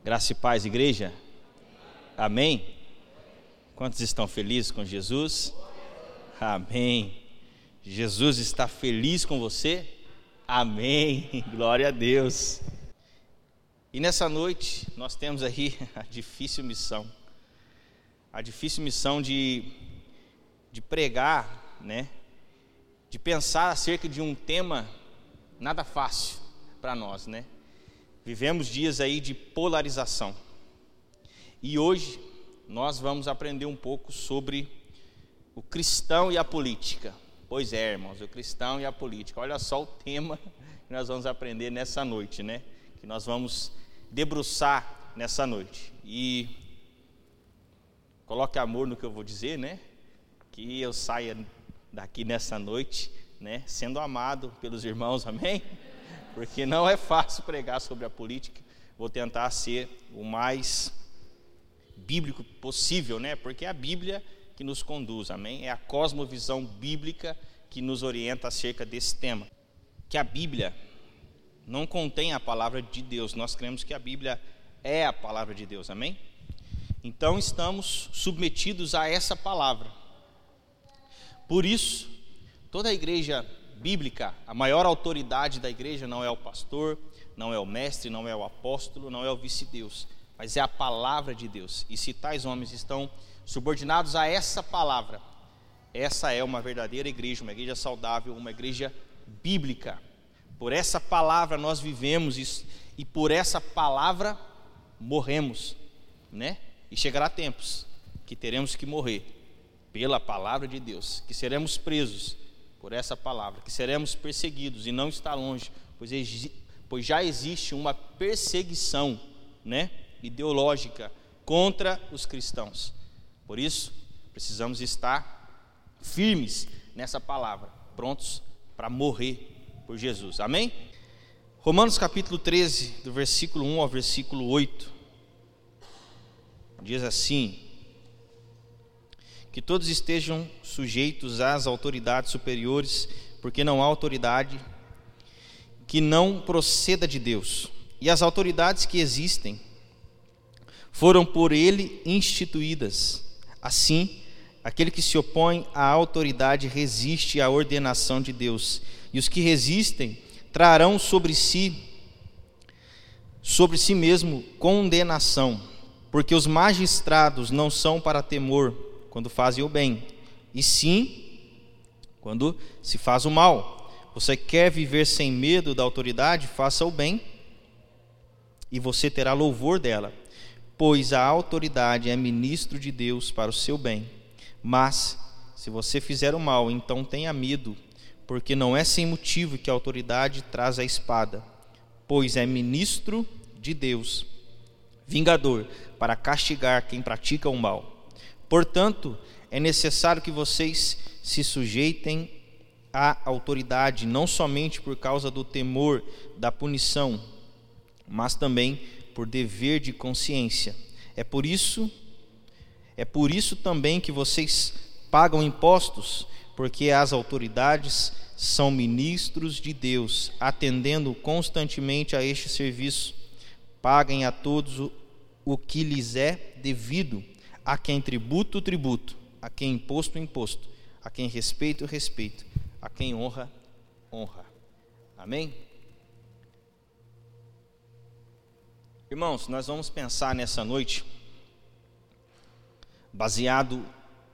Graça e paz, igreja. Amém? Quantos estão felizes com Jesus? Amém. Jesus está feliz com você? Amém. Glória a Deus. E nessa noite nós temos aí a difícil missão de pregar, né? De pensar acerca de um tema nada fácil para nós, né? Vivemos dias aí de polarização. E hoje nós vamos aprender um pouco sobre o cristão e a política. Pois é, irmãos, o cristão e a política. Olha só o tema que nós vamos aprender nessa noite, né? Que nós vamos debruçar nessa noite. E coloque amor no que eu vou dizer, né? Que eu saia daqui nessa noite, né? Sendo amado pelos irmãos, amém? Porque não é fácil pregar sobre a política. Vou tentar ser o mais bíblico possível, né? Porque é a Bíblia que nos conduz, amém? É a cosmovisão bíblica que nos orienta acerca desse tema. Que a Bíblia não contém a palavra de Deus. Nós cremos que a Bíblia é a palavra de Deus, amém? Então estamos submetidos a essa palavra. Por isso, toda a igreja bíblica, a maior autoridade da igreja não é o pastor, não é o mestre, não é o apóstolo, não é o vice-deus, mas é a palavra de Deus. E se tais homens estão subordinados a essa palavra, essa é uma verdadeira igreja, uma igreja saudável, uma igreja bíblica. Por essa palavra nós vivemos isso, e por essa palavra morremos, né? E chegará tempos que teremos que morrer pela palavra de Deus, que seremos presos por essa palavra, que seremos perseguidos, e não está longe, pois já existe uma perseguição, né, ideológica contra os cristãos. Por isso, precisamos estar firmes nessa palavra, prontos para morrer por Jesus, amém? Romanos capítulo 13, do versículo 1 ao versículo 8, diz assim: que todos estejam sujeitos às autoridades superiores, porque não há autoridade que não proceda de Deus. E as autoridades que existem foram por ele instituídas. Assim, aquele que se opõe à autoridade resiste à ordenação de Deus. E os que resistem trarão sobre si mesmo condenação, porque os magistrados não são para temor quando fazem o bem, e sim quando se faz o mal. Você quer viver sem medo da autoridade? Faça o bem, e você terá louvor dela, pois a autoridade é ministro de Deus para o seu bem. Mas, se você fizer o mal, então tenha medo, porque não é sem motivo que a autoridade traz a espada, pois é ministro de Deus, vingador, para castigar quem pratica o mal. Portanto, é necessário que vocês se sujeitem à autoridade, não somente por causa do temor da punição, mas também por dever de consciência. É por isso também que vocês pagam impostos, porque as autoridades são ministros de Deus, atendendo constantemente a este serviço. Paguem a todos o que lhes é devido, a quem tributo, tributo, a quem imposto, imposto, a quem respeito, respeito, a quem honra, honra. Amém? Irmãos, nós vamos pensar nessa noite, baseado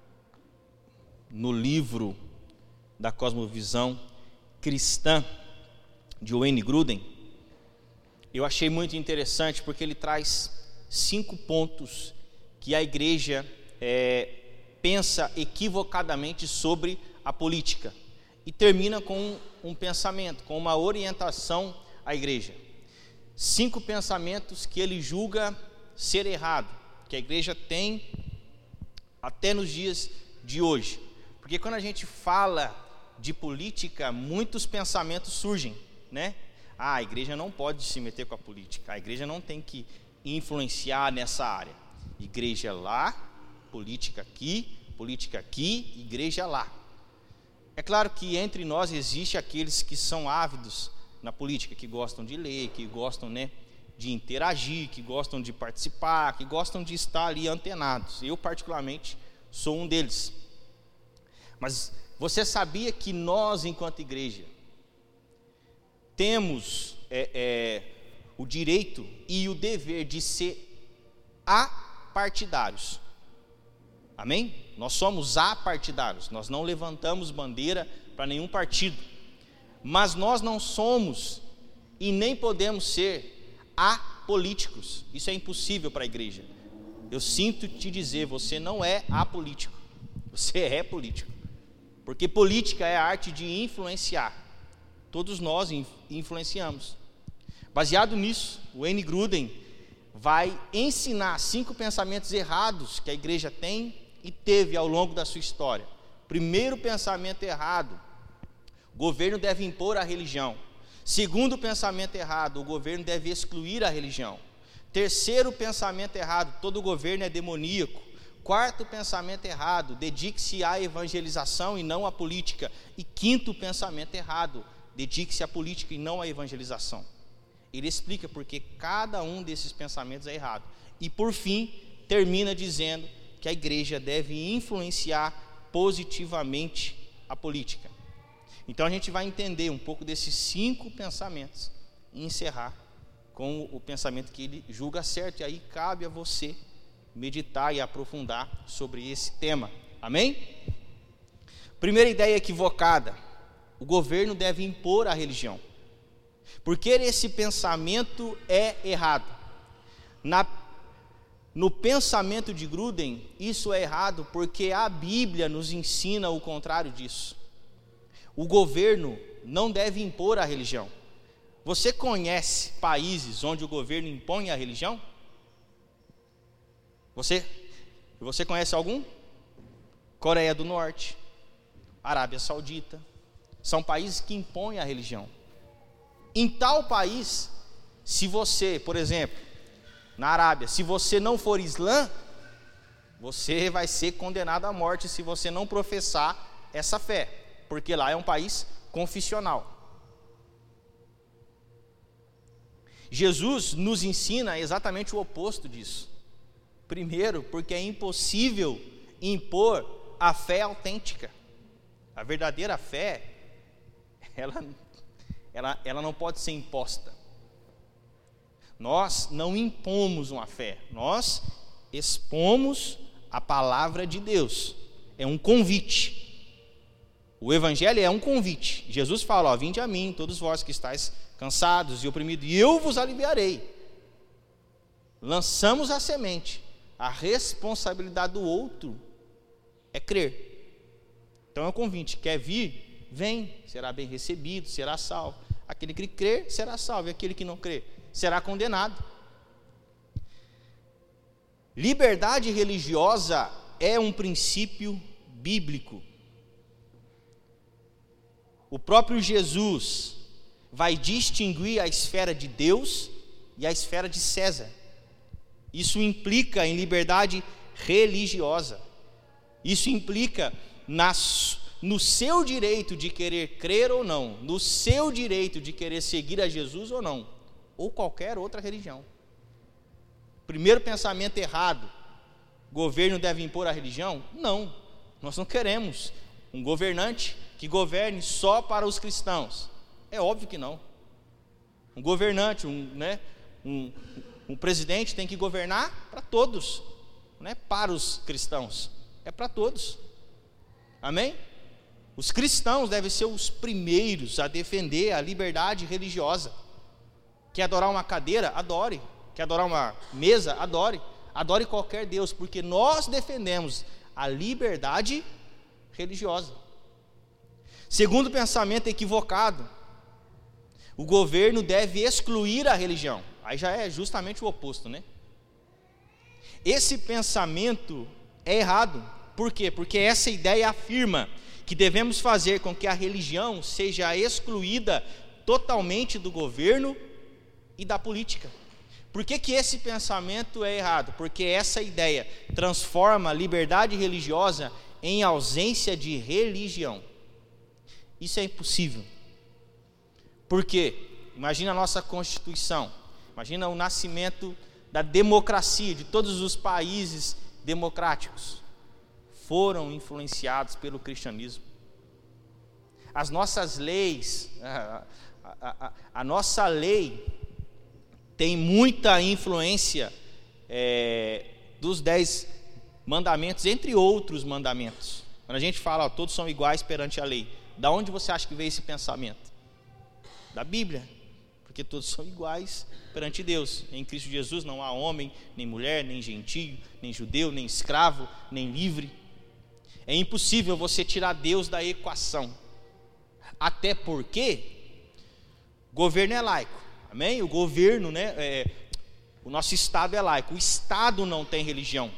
no livro da cosmovisão cristã de Wayne Grudem. Eu achei muito interessante porque ele traz 5 pontos que a igreja pensa equivocadamente sobre a política, e termina com um pensamento, com uma orientação à igreja. 5 pensamentos que ele julga ser errado, que a igreja tem até nos dias de hoje. Porque quando a gente fala de política, muitos pensamentos surgem, né? A igreja não pode se meter com a política, a igreja não tem que influenciar nessa área. Igreja lá, política aqui, igreja lá. É claro que entre nós existe aqueles que são ávidos na política, que gostam de ler, que gostam, né, de interagir, que gostam de participar, que gostam de estar ali antenados. Eu, particularmente, sou um deles. Mas você sabia que nós, enquanto igreja, temos o direito e o dever de ser apartidários? Amém? Nós somos apartidários, nós não levantamos bandeira para nenhum partido, mas nós não somos e nem podemos ser apolíticos. Isso é impossível para a igreja. Eu sinto te dizer, você não é apolítico, você é político, porque política é a arte de influenciar. Todos nós influenciamos. Baseado nisso, o Wayne Grudem vai ensinar 5 pensamentos errados que a igreja tem e teve ao longo da sua história. Primeiro pensamento errado: o governo deve impor a religião. Segundo pensamento errado: o governo deve excluir a religião. Terceiro pensamento errado: todo governo é demoníaco. Quarto pensamento errado: dedique-se à evangelização e não à política. E quinto pensamento errado: dedique-se à política e não à evangelização. Ele explica porque cada um desses pensamentos é errado. E por fim, termina dizendo que a igreja deve influenciar positivamente a política. Então a gente vai entender um pouco desses 5 pensamentos e encerrar com o pensamento que ele julga certo. E aí cabe a você meditar e aprofundar sobre esse tema. Amém? Primeira ideia equivocada: o governo deve impor a religião. Porque esse pensamento é errado. No pensamento de Grudem, isso é errado porque a Bíblia nos ensina o contrário disso. O governo não deve impor a religião. Você conhece países onde o governo impõe a religião? Você conhece algum? Coreia do Norte, Arábia Saudita, são países que impõem a religião. Em tal país, se você, por exemplo, na Arábia, se você não for islã, você vai ser condenado à morte se você não professar essa fé, porque lá é um país confissional. Jesus nos ensina exatamente o oposto disso. Primeiro, porque é impossível impor a fé autêntica. A verdadeira fé, ela não pode ser imposta. Nós não impomos uma fé, nós expomos a palavra de Deus. É um convite. O evangelho é um convite. Jesus fala: vinde a mim, todos vós que estáis cansados e oprimidos, e eu vos aliviarei. Lançamos a semente. A responsabilidade do outro é crer. Então é um convite: quer vir? Vem, será bem recebido, será salvo. Aquele que crer será salvo, e aquele que não crer será condenado. Liberdade religiosa é um princípio bíblico. O próprio Jesus vai distinguir a esfera de Deus e a esfera de César. Isso implica em liberdade religiosa. Isso implica no seu direito de querer crer ou não, no seu direito de querer seguir a Jesus ou não, ou qualquer outra religião. Primeiro pensamento errado: o governo deve impor a religião? Não, nós não queremos um governante que governe só para os cristãos. É óbvio que não. Um governante, um presidente tem que governar para todos, não é para os cristãos, é para todos. Amém? Os cristãos devem ser os primeiros a defender a liberdade religiosa. Quer adorar uma cadeira? Adore. Quer adorar uma mesa? Adore. Adore qualquer Deus, porque nós defendemos a liberdade religiosa. Segundo pensamento equivocado: o governo deve excluir a religião. Aí já é justamente o oposto, né? Esse pensamento é errado. Por quê? Porque essa ideia afirma que devemos fazer com que a religião seja excluída totalmente do governo e da política. Por que esse pensamento é errado? Porque essa ideia transforma a liberdade religiosa em ausência de religião. Isso é impossível. Por quê? Imagina a nossa Constituição. Imagina o nascimento da democracia, de todos os países democráticos foram influenciados pelo cristianismo. As nossas leis, a nossa lei tem muita influência dos 10 mandamentos, entre outros mandamentos. Quando a gente fala, todos são iguais perante a lei, da onde você acha que veio esse pensamento? Da Bíblia, porque todos são iguais perante Deus. Em Cristo Jesus não há homem, nem mulher, nem gentio, nem judeu, nem escravo, nem livre. É impossível você tirar Deus da equação, até porque o governo é laico, amém? O governo, o nosso Estado é laico. O Estado não tem religião,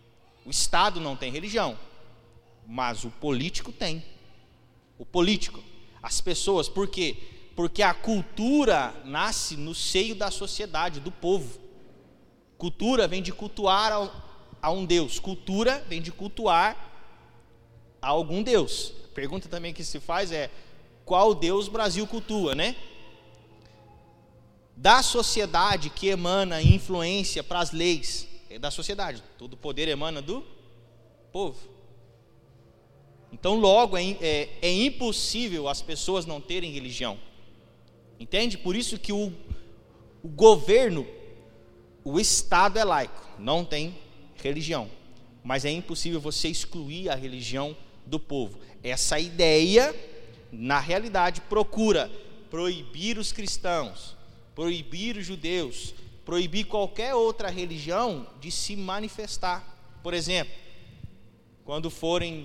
mas o político tem. O político, as pessoas, por quê? Porque a cultura nasce no seio da sociedade, do povo. Cultura vem de cultuar a um Deus. Cultura vem de cultuar a algum Deus. A pergunta também que se faz é: qual Deus o Brasil cultua, né? Da sociedade que emana influência para as leis, é da sociedade. Todo poder emana do povo. Então, logo, é impossível as pessoas não terem religião. Entende? Por isso que o governo, o Estado é laico, não tem religião. Mas é impossível você excluir a religião do povo. Essa ideia, na realidade, procura proibir os cristãos, proibir os judeus, proibir qualquer outra religião de se manifestar. Por exemplo, quando forem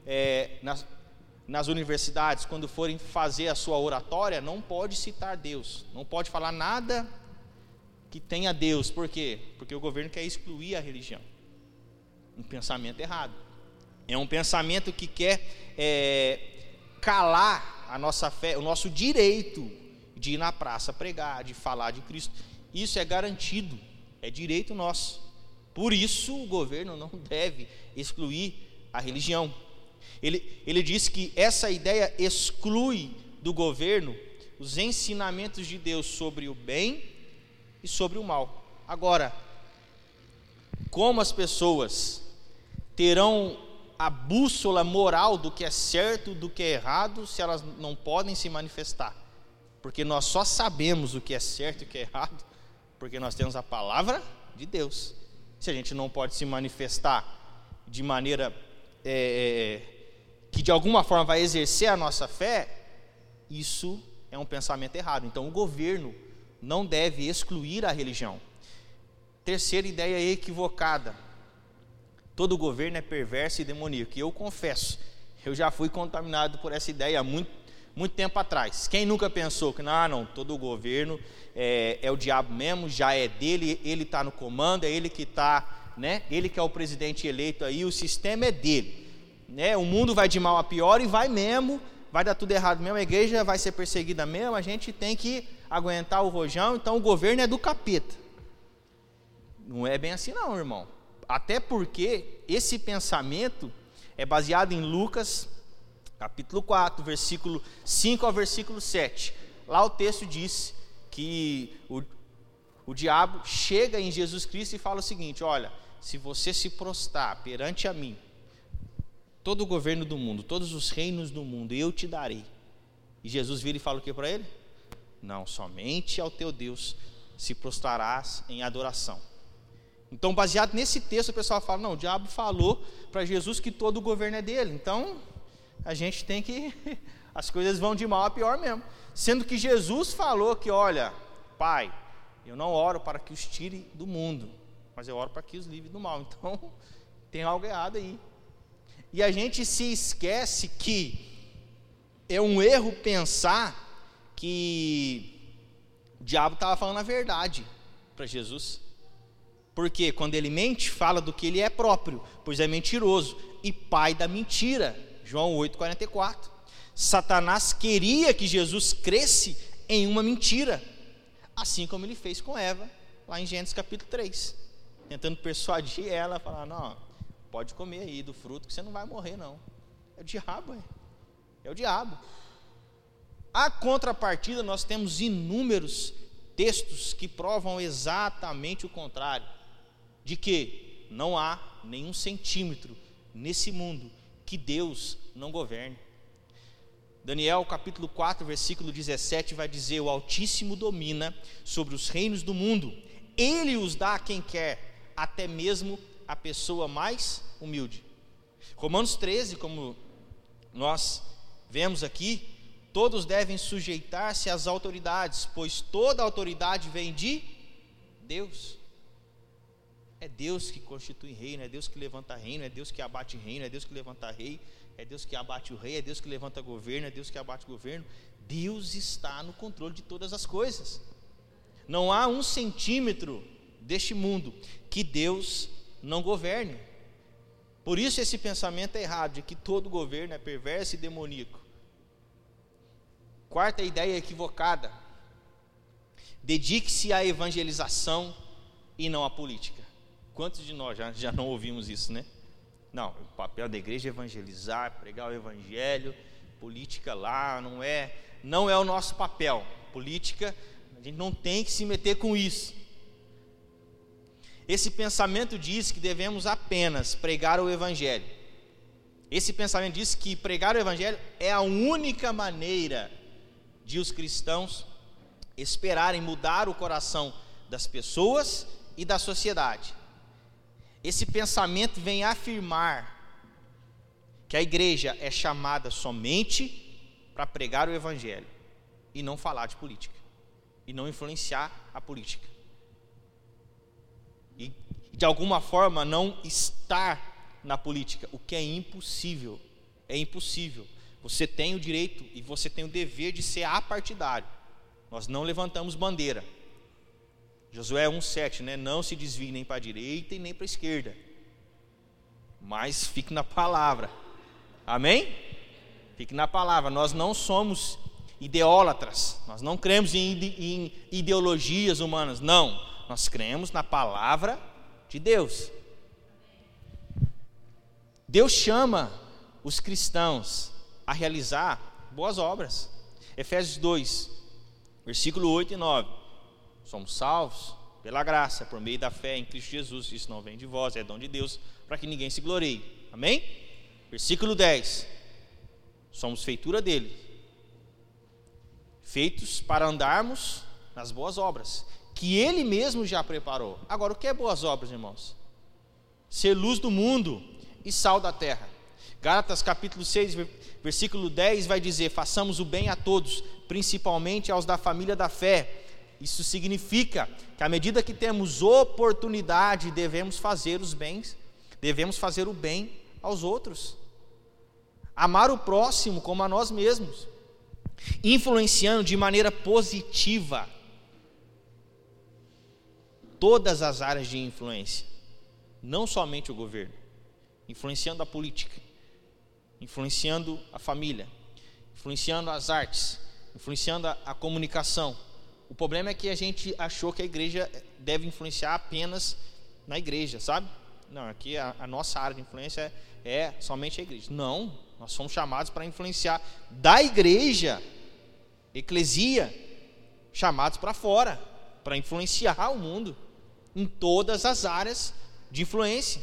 nas universidades, quando forem fazer a sua oratória, não pode citar Deus, não pode falar nada que tenha Deus. Por quê? Porque o governo quer excluir a religião. Um pensamento errado. É um pensamento que quer calar a nossa fé, o nosso direito de ir na praça pregar, de falar de Cristo. Isso é garantido, é direito nosso. Por isso o governo não deve excluir a religião. Ele diz que essa ideia exclui do governo os ensinamentos de Deus sobre o bem e sobre o mal. Agora, como as pessoas terão a bússola moral do que é certo, do que é errado, se elas não podem se manifestar? Porque nós só sabemos o que é certo e o que é errado porque nós temos a palavra de Deus. Se a gente não pode se manifestar de maneira que de alguma forma vai exercer a nossa fé, isso é um pensamento errado. Então o governo não deve excluir a religião. Terceira ideia equivocada: todo governo é perverso e demoníaco. E eu confesso, eu já fui contaminado por essa ideia há muito tempo atrás. Quem nunca pensou que não, todo governo é o diabo mesmo, já é dele, ele está no comando, é ele que está, ele que é o presidente eleito aí, o sistema é dele. O mundo vai de mal a pior e vai mesmo, vai dar tudo errado mesmo, a igreja vai ser perseguida mesmo, a gente tem que aguentar o rojão, então o governo é do capeta. Não é bem assim não, irmão. Até porque esse pensamento é baseado em Lucas, capítulo 4, versículo 5 ao versículo 7. Lá o texto diz que o diabo chega em Jesus Cristo e fala o seguinte: olha, se você se prostrar perante a mim, todo o governo do mundo, todos os reinos do mundo, eu te darei. E Jesus vira e fala o que para ele? Não, somente ao teu Deus se prostrarás em adoração. Então, baseado nesse texto, o pessoal fala: não, o diabo falou para Jesus que todo o governo é dele, então a gente tem que, as coisas vão de mal a pior mesmo. Sendo que Jesus falou que, olha, Pai, eu não oro para que os tire do mundo, mas eu oro para que os livre do mal. Então, tem algo errado aí. E a gente se esquece que é um erro pensar que o diabo estava falando a verdade para Jesus. Porque quando ele mente, fala do que ele é próprio, pois é mentiroso e pai da mentira. João 8,44. Satanás queria que Jesus cresce em uma mentira, assim como ele fez com Eva, lá em Gênesis capítulo 3, tentando persuadir ela a falar: não, pode comer aí do fruto que você não vai morrer não. É o diabo, é o diabo. A contrapartida, nós temos inúmeros textos que provam exatamente o contrário, de que não há nenhum centímetro nesse mundo que Deus não governe. Daniel capítulo 4, versículo 17 vai dizer: o Altíssimo domina sobre os reinos do mundo, Ele os dá a quem quer, até mesmo a pessoa mais humilde. Romanos 13, como nós vemos aqui, todos devem sujeitar-se às autoridades, pois toda autoridade vem de Deus. É Deus que constitui reino, é Deus que levanta reino, é Deus que abate reino, é Deus que levanta rei, é Deus que abate o rei, é Deus que levanta governo, é Deus que abate governo. Deus está no controle de todas as coisas. Não há um centímetro deste mundo que Deus não governe. Por isso esse pensamento é errado, de que todo governo é perverso e demoníaco. Quarta ideia equivocada: dedique-se à evangelização e não à política. Quantos de nós já não ouvimos isso, né? Não, o papel da igreja é evangelizar, pregar o evangelho, política lá, não é o nosso papel. Política, a gente não tem que se meter com isso. Esse pensamento diz que devemos apenas pregar o evangelho. Esse pensamento diz que pregar o evangelho é a única maneira de os cristãos esperarem mudar o coração das pessoas e da sociedade. Esse pensamento vem afirmar que a igreja é chamada somente para pregar o evangelho e não falar de política, e não influenciar a política, e de alguma forma não estar na política, o que é impossível. É impossível. Você tem o direito e você tem o dever de ser apartidário. Nós não levantamos bandeira. Josué 1,7, né? Não se desvie nem para a direita e nem para a esquerda, mas fique na palavra. Amém? Fique na palavra. Nós não somos ideólatras, nós não cremos em ideologias humanas, não. Nós cremos na palavra de Deus. Deus chama os cristãos a realizar boas obras. Efésios 2, versículo 8 e 9. Somos salvos pela graça, por meio da fé em Cristo Jesus. Isso não vem de vós, é dom de Deus, para que ninguém se glorie. Amém? Versículo 10. Somos feitura dele, feitos para andarmos nas boas obras, que ele mesmo já preparou. Agora, o que é boas obras, irmãos? Ser luz do mundo e sal da terra. Gálatas capítulo 6, versículo 10 vai dizer: façamos o bem a todos, principalmente aos da família da fé. Isso significa que à medida que temos oportunidade, devemos fazer o bem aos outros. Amar o próximo como a nós mesmos, influenciando de maneira positiva todas as áreas de influência, não somente o governo, influenciando a política, influenciando a família, influenciando as artes, influenciando a comunicação. O problema é que a gente achou que a igreja deve influenciar apenas na igreja, sabe? Não, aqui a nossa área de influência é somente a igreja. Não, nós somos chamados para influenciar da igreja, eclesia, chamados para fora, para influenciar o mundo em todas as áreas de influência.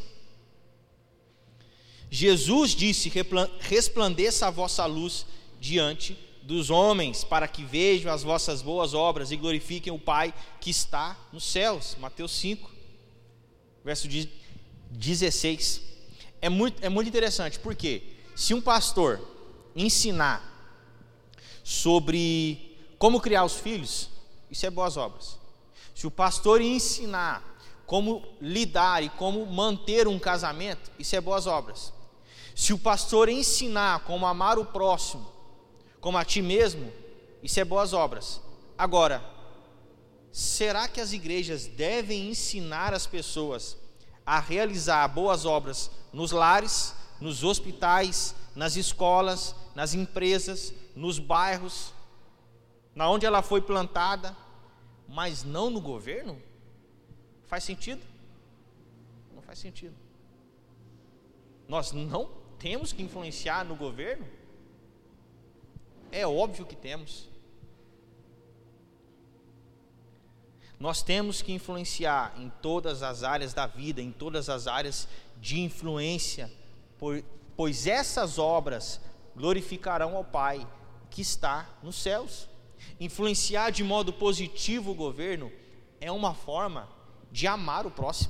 Jesus disse: resplandeça a vossa luz diante dos homens, para que vejam as vossas boas obras e glorifiquem o Pai que está nos céus. Mateus 5, verso 16. É muito interessante, porque se um pastor ensinar sobre como criar os filhos, isso é boas obras. Se o pastor ensinar como lidar e como manter um casamento, isso é boas obras. Se o pastor ensinar como amar o próximo como a ti mesmo, isso é boas obras. Agora, será que as igrejas devem ensinar as pessoas a realizar boas obras nos lares, nos hospitais, nas escolas, nas empresas, nos bairros, na onde ela foi plantada, mas não no governo? Faz sentido? Não faz sentido. Nós não temos que influenciar no governo? É óbvio que temos. Nós temos que influenciar em todas as áreas da vida, em todas as áreas de influência, pois essas obras glorificarão ao Pai que está nos céus. Influenciar de modo positivo o governo é uma forma de amar o próximo.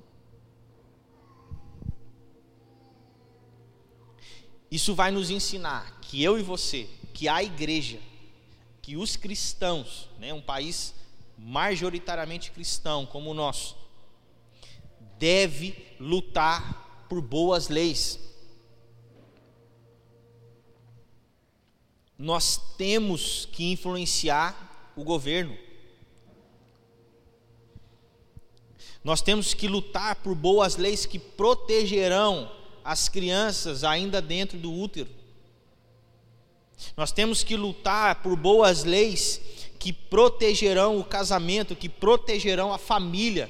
Isso vai nos ensinar que eu e você, que a igreja, que os cristãos, um país majoritariamente cristão como o nosso, deve lutar por boas leis. Nós temos que influenciar o governo. Nós temos que lutar por boas leis que protegerão as crianças ainda dentro do útero. Nós temos que lutar por boas leis que protegerão o casamento, que protegerão a família.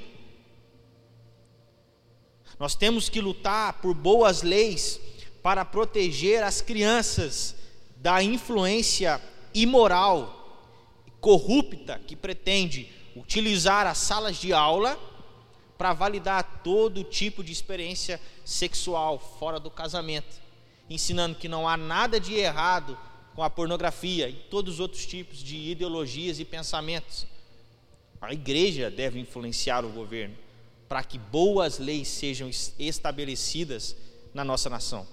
Nós temos que lutar por boas leis para proteger as crianças da influência imoral, corrupta, que pretende utilizar as salas de aula para validar todo tipo de experiência sexual fora do casamento, ensinando que não há nada de errado com a pornografia e todos os outros tipos de ideologias e pensamentos. A igreja deve influenciar o governo para que boas leis sejam estabelecidas na nossa nação.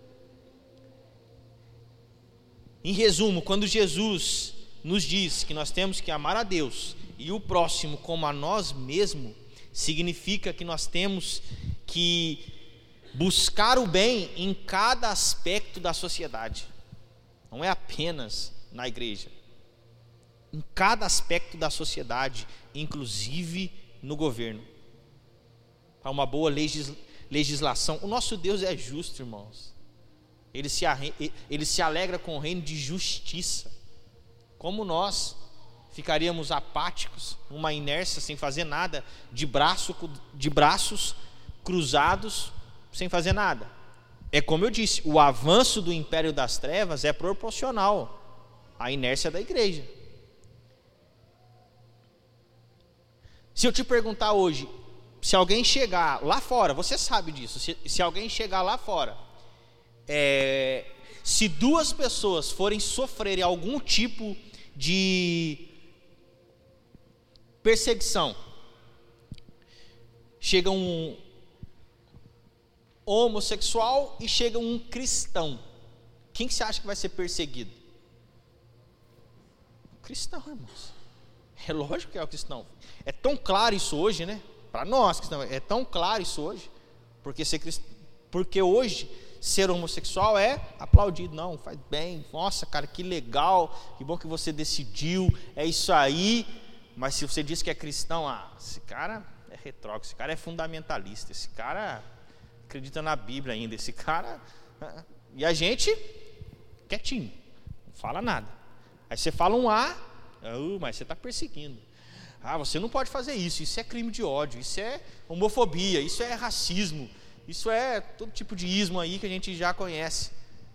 Em resumo, quando Jesus nos diz que nós temos que amar a Deus e o próximo como a nós mesmos, significa que nós temos que buscar o bem em cada aspecto da sociedade. Não é apenas na igreja. Em cada aspecto da sociedade, inclusive no governo. Para uma boa legislação. O nosso Deus é justo, irmãos. Ele se alegra com o reino de justiça. Como nós ficaríamos apáticos, numa inércia, sem fazer nada, de braços cruzados, sem fazer nada? É como eu disse, o avanço do império das trevas é proporcional à inércia da igreja. Se eu te perguntar hoje, se alguém chegar lá fora, você sabe disso, se alguém chegar lá fora, se duas pessoas forem sofrerem algum tipo de perseguição, chega um homossexual e chega um cristão, quem que você acha que vai ser perseguido? O cristão, irmãos. É lógico que é o cristão. É tão claro isso hoje, né? Para nós cristãos, é tão claro isso hoje, porque hoje ser homossexual é aplaudido. Não, faz bem, nossa cara, que legal, que bom que você decidiu, é isso aí. Mas se você diz que é cristão, esse cara é retrógrado, esse cara é fundamentalista, esse cara acredita na Bíblia ainda, esse cara... E a gente, quietinho, não fala nada. Aí você fala um mas você está perseguindo. Você não pode fazer isso, isso é crime de ódio, isso é homofobia, isso é racismo, isso é todo tipo de ismo aí que a gente já conhece.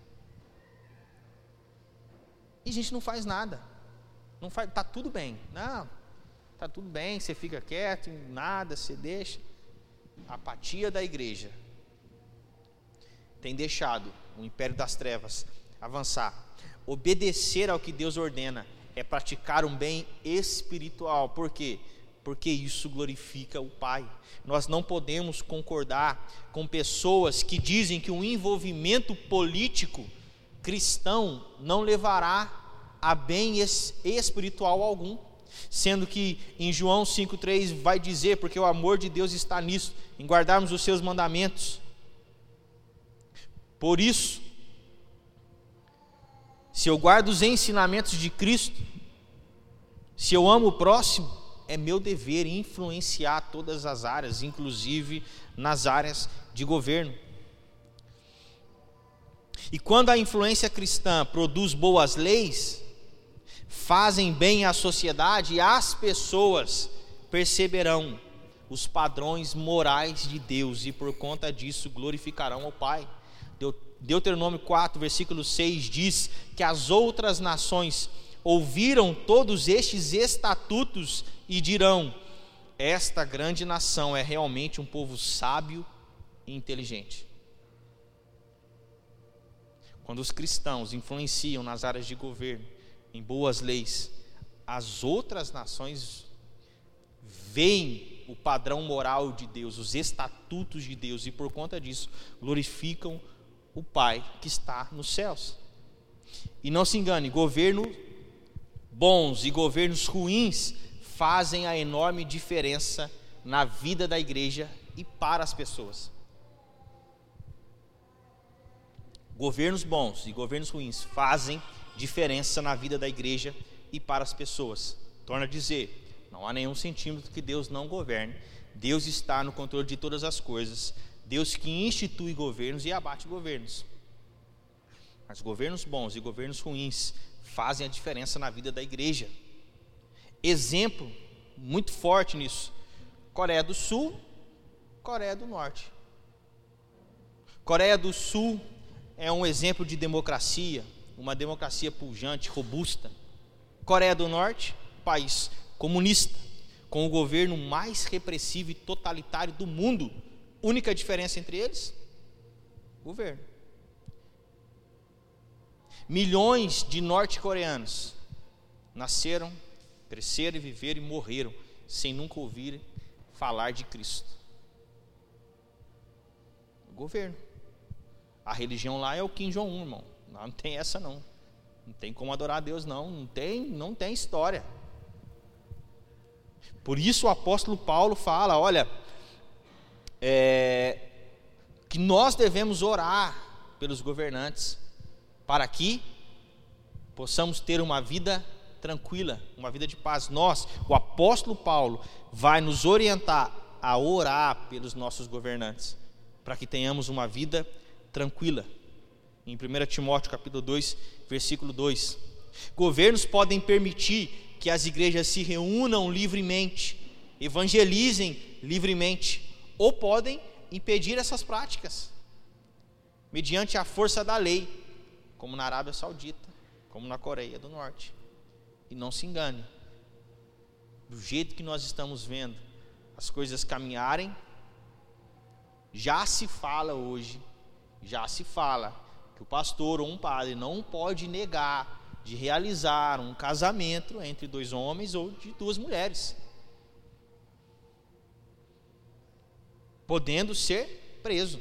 E a gente não faz nada. Não faz, tá tudo bem. Não, tá tudo bem, você fica quieto, nada, você deixa. A apatia da igreja tem deixado o império das trevas avançar. Obedecer ao que Deus ordena é praticar um bem espiritual. Por quê? Porque isso glorifica o Pai. Nós não podemos concordar com pessoas que dizem que um envolvimento político cristão não levará a bem espiritual algum, sendo que em João 5,3 vai dizer, porque o amor de Deus está nisso, em guardarmos os seus mandamentos. Por isso, se eu guardo os ensinamentos de Cristo, se eu amo o próximo, é meu dever influenciar todas as áreas, inclusive nas áreas de governo. E quando a influência cristã produz boas leis, fazem bem à sociedade, e as pessoas perceberão os padrões morais de Deus, e por conta disso glorificarão ao Pai. Deuteronômio 4, versículo 6 diz que as outras nações ouviram todos estes estatutos e dirão: esta grande nação é realmente um povo sábio e inteligente. Quando os cristãos influenciam nas áreas de governo, em boas leis, as outras nações veem o padrão moral de Deus, os estatutos de Deus, e por conta disso glorificam o Pai que está nos céus. E não se engane, governos bons e governos ruins fazem a enorme diferença na vida da igreja e para as pessoas. Governos bons e governos ruins fazem diferença na vida da igreja e para as pessoas. Torna a dizer, não há nenhum centímetro que Deus não governe. Deus está no controle de todas as coisas. Deus que institui governos e abate governos. Mas governos bons e governos ruins fazem a diferença na vida da igreja. Exemplo muito forte nisso: Coreia do Sul, Coreia do Norte. Coreia do Sul é um exemplo de democracia, uma democracia pujante, robusta. Coreia do Norte, país comunista, com o governo mais repressivo e totalitário do mundo. Única diferença entre eles? Governo. Milhões de norte-coreanos nasceram, cresceram e viveram e morreram sem nunca ouvir falar de Cristo. O governo. A religião lá é o Kim Jong-un, irmão. Não tem essa não. Não tem como adorar a Deus não. Não tem história. Por isso o apóstolo Paulo fala, olha, que nós devemos orar pelos governantes, para que possamos ter uma vida tranquila, uma vida de paz. O apóstolo Paulo vai nos orientar a orar pelos nossos governantes, para que tenhamos uma vida tranquila. Em 1 Timóteo capítulo 2, versículo 2. Governos podem permitir que as igrejas se reúnam livremente, evangelizem livremente, ou podem impedir essas práticas, mediante a força da lei, como na Arábia Saudita, como na Coreia do Norte. E não se engane, do jeito que nós estamos vendo as coisas caminharem, já se fala hoje, que o pastor ou um padre não pode negar de realizar um casamento entre 2 homens ou de 2 mulheres, podendo ser preso.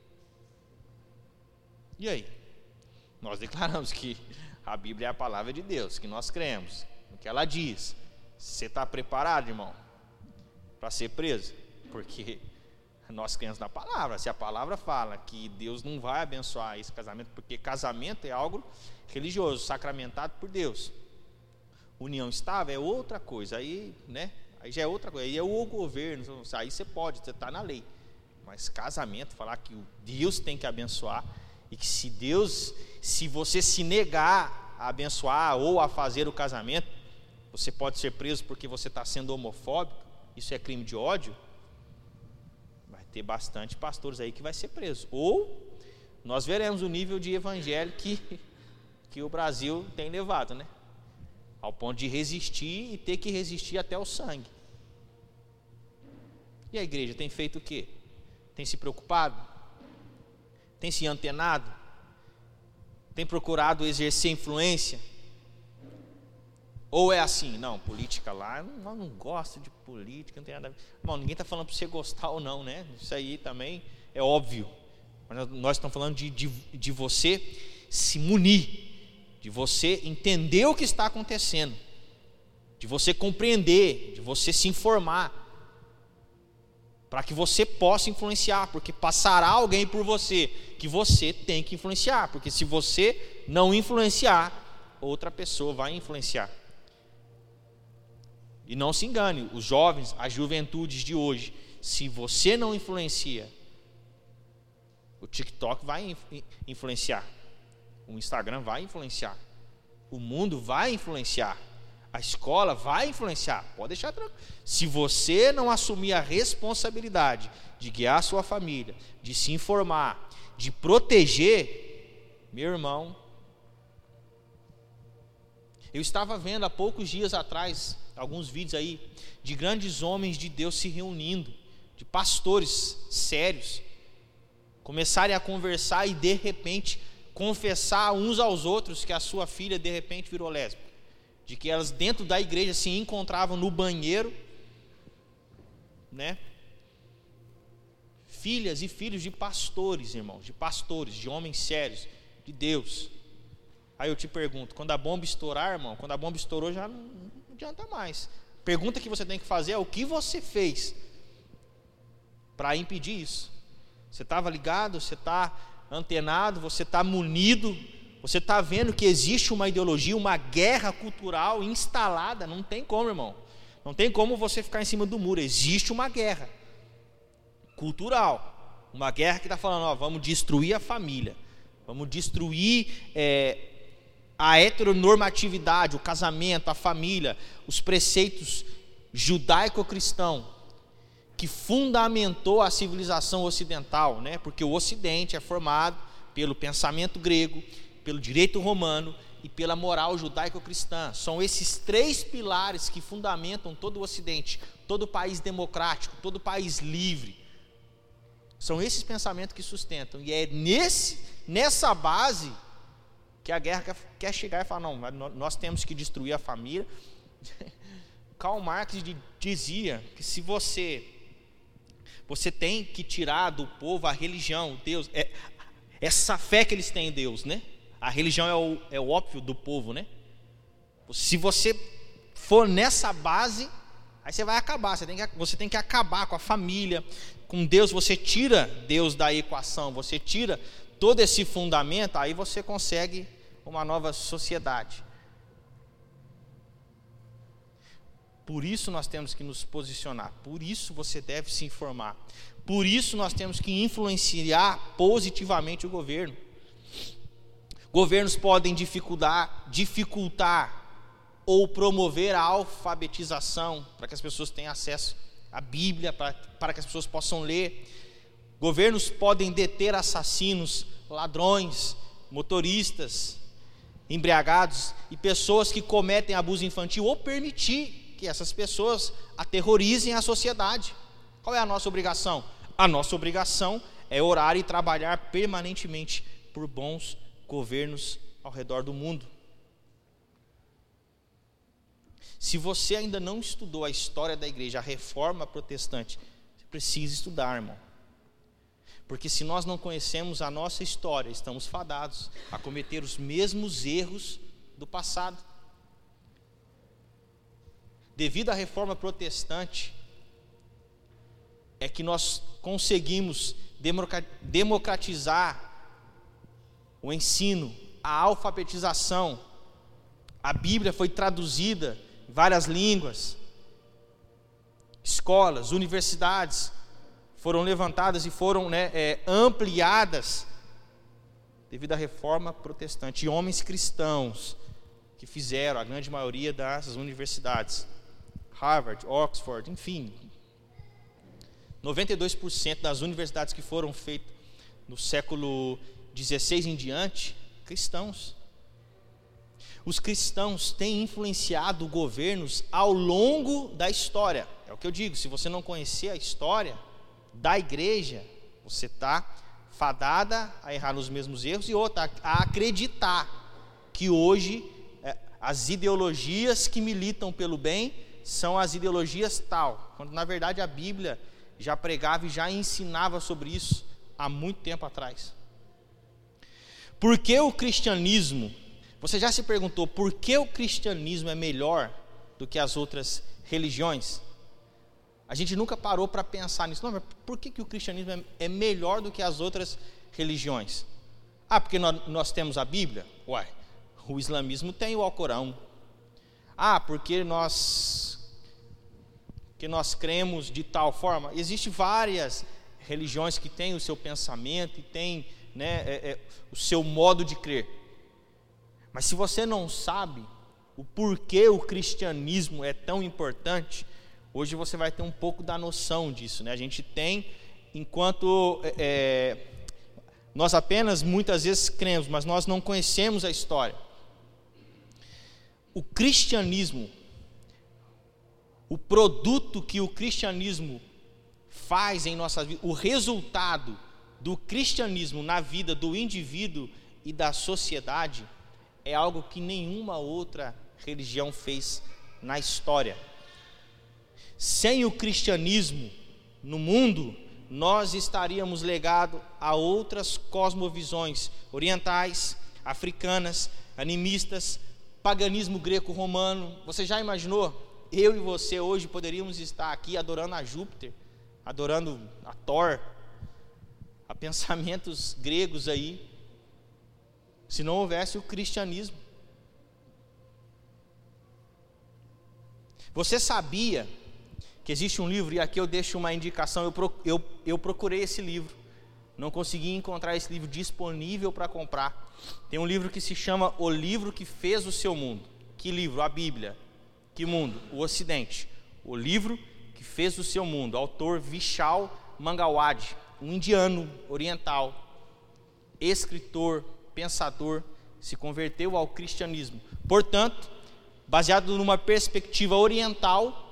E aí? Nós declaramos que a Bíblia é a palavra de Deus, que nós cremos no que ela diz. Você está preparado, irmão, para ser preso? Porque nós cremos na palavra. Se a palavra fala que Deus não vai abençoar esse casamento, porque casamento é algo religioso, sacramentado por Deus. União estável é outra coisa, aí já é outra coisa, aí é o governo, aí você está na lei. Mas casamento, falar que o Deus tem que abençoar, e que se você se negar a abençoar ou a fazer o casamento, você pode ser preso porque você está sendo homofóbico, isso é crime de ódio. Vai ter bastante pastores aí que vai ser preso. Ou nós veremos o nível de evangelho que o Brasil tem levado, né? Ao ponto de resistir e ter que resistir até o sangue. E a igreja tem feito o quê? Tem se preocupado? Tem se antenado? Tem procurado exercer influência? Ou é assim, não, política lá, eu não gosto de política, não tem nada a ver. Bom, ninguém está falando para você gostar ou não, né? Isso aí também é óbvio. Mas nós estamos falando de você se munir, de você entender o que está acontecendo, de você compreender, de você se informar, para que você possa influenciar, porque passará alguém por você, que você tem que influenciar, porque se você não influenciar, outra pessoa vai influenciar. E não se engane, os jovens, as juventudes de hoje, se você não influencia, o TikTok vai influenciar, o Instagram vai influenciar, o mundo vai influenciar, a escola vai influenciar, pode deixar tranquilo. Se você não assumir a responsabilidade de guiar a sua família, de se informar, de proteger, meu irmão, eu estava vendo há poucos dias atrás alguns vídeos aí de grandes homens de Deus se reunindo, de pastores sérios, começarem a conversar e de repente confessar uns aos outros que a sua filha de repente virou lésbica, de que elas dentro da igreja se encontravam no banheiro, né? Filhas e filhos de pastores, irmãos, de pastores, de homens sérios, de Deus. Aí eu te pergunto, quando a bomba estourar, irmão, quando a bomba estourou já não adianta mais. Pergunta que você tem que fazer é o que você fez para impedir isso. Você estava ligado, você está antenado, você está munido, você está vendo que existe uma ideologia, uma guerra cultural instalada. Não tem como, irmão, não tem como você ficar em cima do muro. Existe uma guerra cultural, uma guerra que está falando, ó, vamos destruir a família, vamos destruir a heteronormatividade, o casamento, a família, os preceitos judaico-cristão que fundamentou a civilização ocidental, né? Porque o Ocidente é formado pelo pensamento grego, pelo direito romano e pela moral judaico-cristã. São esses três pilares que fundamentam todo o Ocidente, todo o país democrático, todo o país livre. São esses pensamentos que sustentam. E é nessa base que a guerra quer chegar e falar, não, nós temos que destruir a família. Karl Marx dizia que se você tem que tirar do povo a religião, Deus, essa fé que eles têm em Deus, né? A religião é o ópio do povo, né? Se você for nessa base, aí você vai acabar, você tem que acabar com a família, com Deus. Você tira Deus da equação, você tira todo esse fundamento, aí você consegue uma nova sociedade. Por isso nós temos que nos posicionar, por isso você deve se informar, por isso nós temos que influenciar positivamente o governo. Governos podem dificultar ou promover a alfabetização, para que as pessoas tenham acesso à Bíblia, para que as pessoas possam ler. Governos podem deter assassinos, ladrões, motoristas, embriagados e pessoas que cometem abuso infantil, ou permitir que essas pessoas aterrorizem a sociedade. Qual é a nossa obrigação? A nossa obrigação é orar e trabalhar permanentemente por bons governos ao redor do mundo. Se você ainda não estudou a história da igreja, a reforma protestante, você precisa estudar, irmão. Porque se nós não conhecemos a nossa história, estamos fadados a cometer os mesmos erros do passado. Devido à reforma protestante, é que nós conseguimos democratizar o ensino, a alfabetização. A Bíblia foi traduzida em várias línguas. Escolas, universidades foram levantadas e foram ampliadas devido à reforma protestante. E homens cristãos que fizeram a grande maioria dessas universidades, Harvard, Oxford, enfim, 92% das universidades que foram feitas no século 16 em diante, cristãos. Os cristãos têm influenciado governos ao longo da história. É o que eu digo, se você não conhecer a história da igreja, você está fadada a errar nos mesmos erros, e outra, a acreditar que hoje as ideologias que militam pelo bem são as ideologias tal, quando na verdade a Bíblia já pregava e já ensinava sobre isso há muito tempo atrás. Por que o cristianismo, você já se perguntou por que o cristianismo é melhor do que as outras religiões? A gente nunca parou para pensar nisso. Não, mas por que o cristianismo é melhor do que as outras religiões? Porque nós temos a Bíblia? Uai, o islamismo tem o Alcorão. Porque nós cremos de tal forma. Existem várias religiões que têm o seu pensamento e têm o seu modo de crer. Mas se você não sabe o porquê o cristianismo é tão importante, hoje você vai ter um pouco da noção disso, né? A gente tem, enquanto nós apenas muitas vezes cremos, mas nós não conhecemos a história. O cristianismo, o produto que o cristianismo faz em nossas vidas, o resultado do cristianismo na vida do indivíduo e da sociedade, é algo que nenhuma outra religião fez na história. Sem o cristianismo no mundo, nós estaríamos legados a outras cosmovisões orientais, africanas, animistas, paganismo greco-romano. Você já imaginou? Eu e você hoje poderíamos estar aqui adorando a Júpiter, adorando a Thor, a pensamentos gregos aí, se não houvesse o cristianismo. Você sabia que existe um livro, e aqui eu deixo uma indicação, eu procurei esse livro, não consegui encontrar esse livro disponível para comprar. Tem um livro que se chama O Livro que Fez o Seu Mundo. Que livro? A Bíblia. Que mundo? O Ocidente. O Livro que Fez o Seu Mundo. Autor Vishal Mangalwadi, um indiano oriental, escritor, pensador, se converteu ao cristianismo. Portanto, baseado numa perspectiva oriental,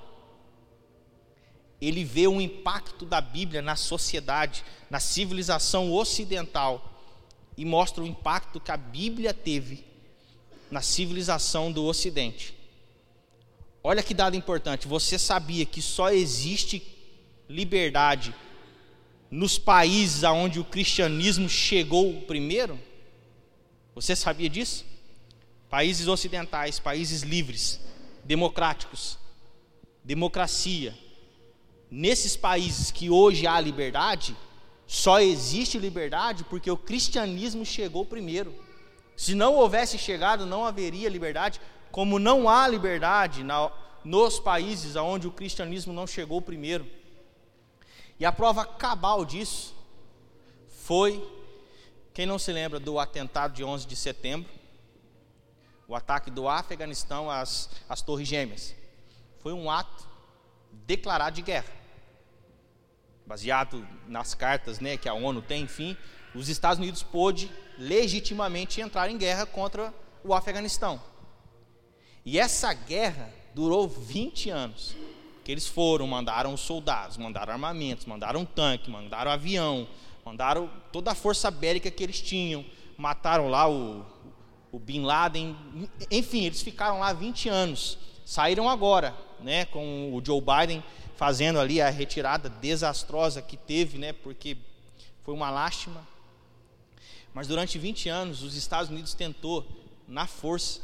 ele vê o impacto da Bíblia na sociedade, na civilização ocidental, e mostra o impacto que a Bíblia teve na civilização do Ocidente. Olha que dado importante, você sabia que só existe liberdade nos países onde o cristianismo chegou primeiro? Você sabia disso? Países ocidentais, países livres, democráticos, democracia. Nesses países que hoje há liberdade, só existe liberdade porque o cristianismo chegou primeiro. Se não houvesse chegado, não haveria liberdade, como não há liberdade nos países onde o cristianismo não chegou primeiro. E a prova cabal disso foi, quem não se lembra do atentado de 11 de setembro, o ataque do Afeganistão às Torres Gêmeas. Foi um ato declarado de guerra, baseado nas cartas, né, que a ONU tem. Enfim, os Estados Unidos pôde legitimamente entrar em guerra contra o Afeganistão. E essa guerra durou 20 anos, que eles mandaram soldados, mandaram armamentos, mandaram tanque, mandaram avião, mandaram toda a força bélica que eles tinham, mataram lá o Bin Laden, enfim, eles ficaram lá 20 anos, saíram agora, né, com o Joe Biden fazendo ali a retirada desastrosa que teve, né, porque foi uma lástima. Mas durante 20 anos os Estados Unidos tentou, na força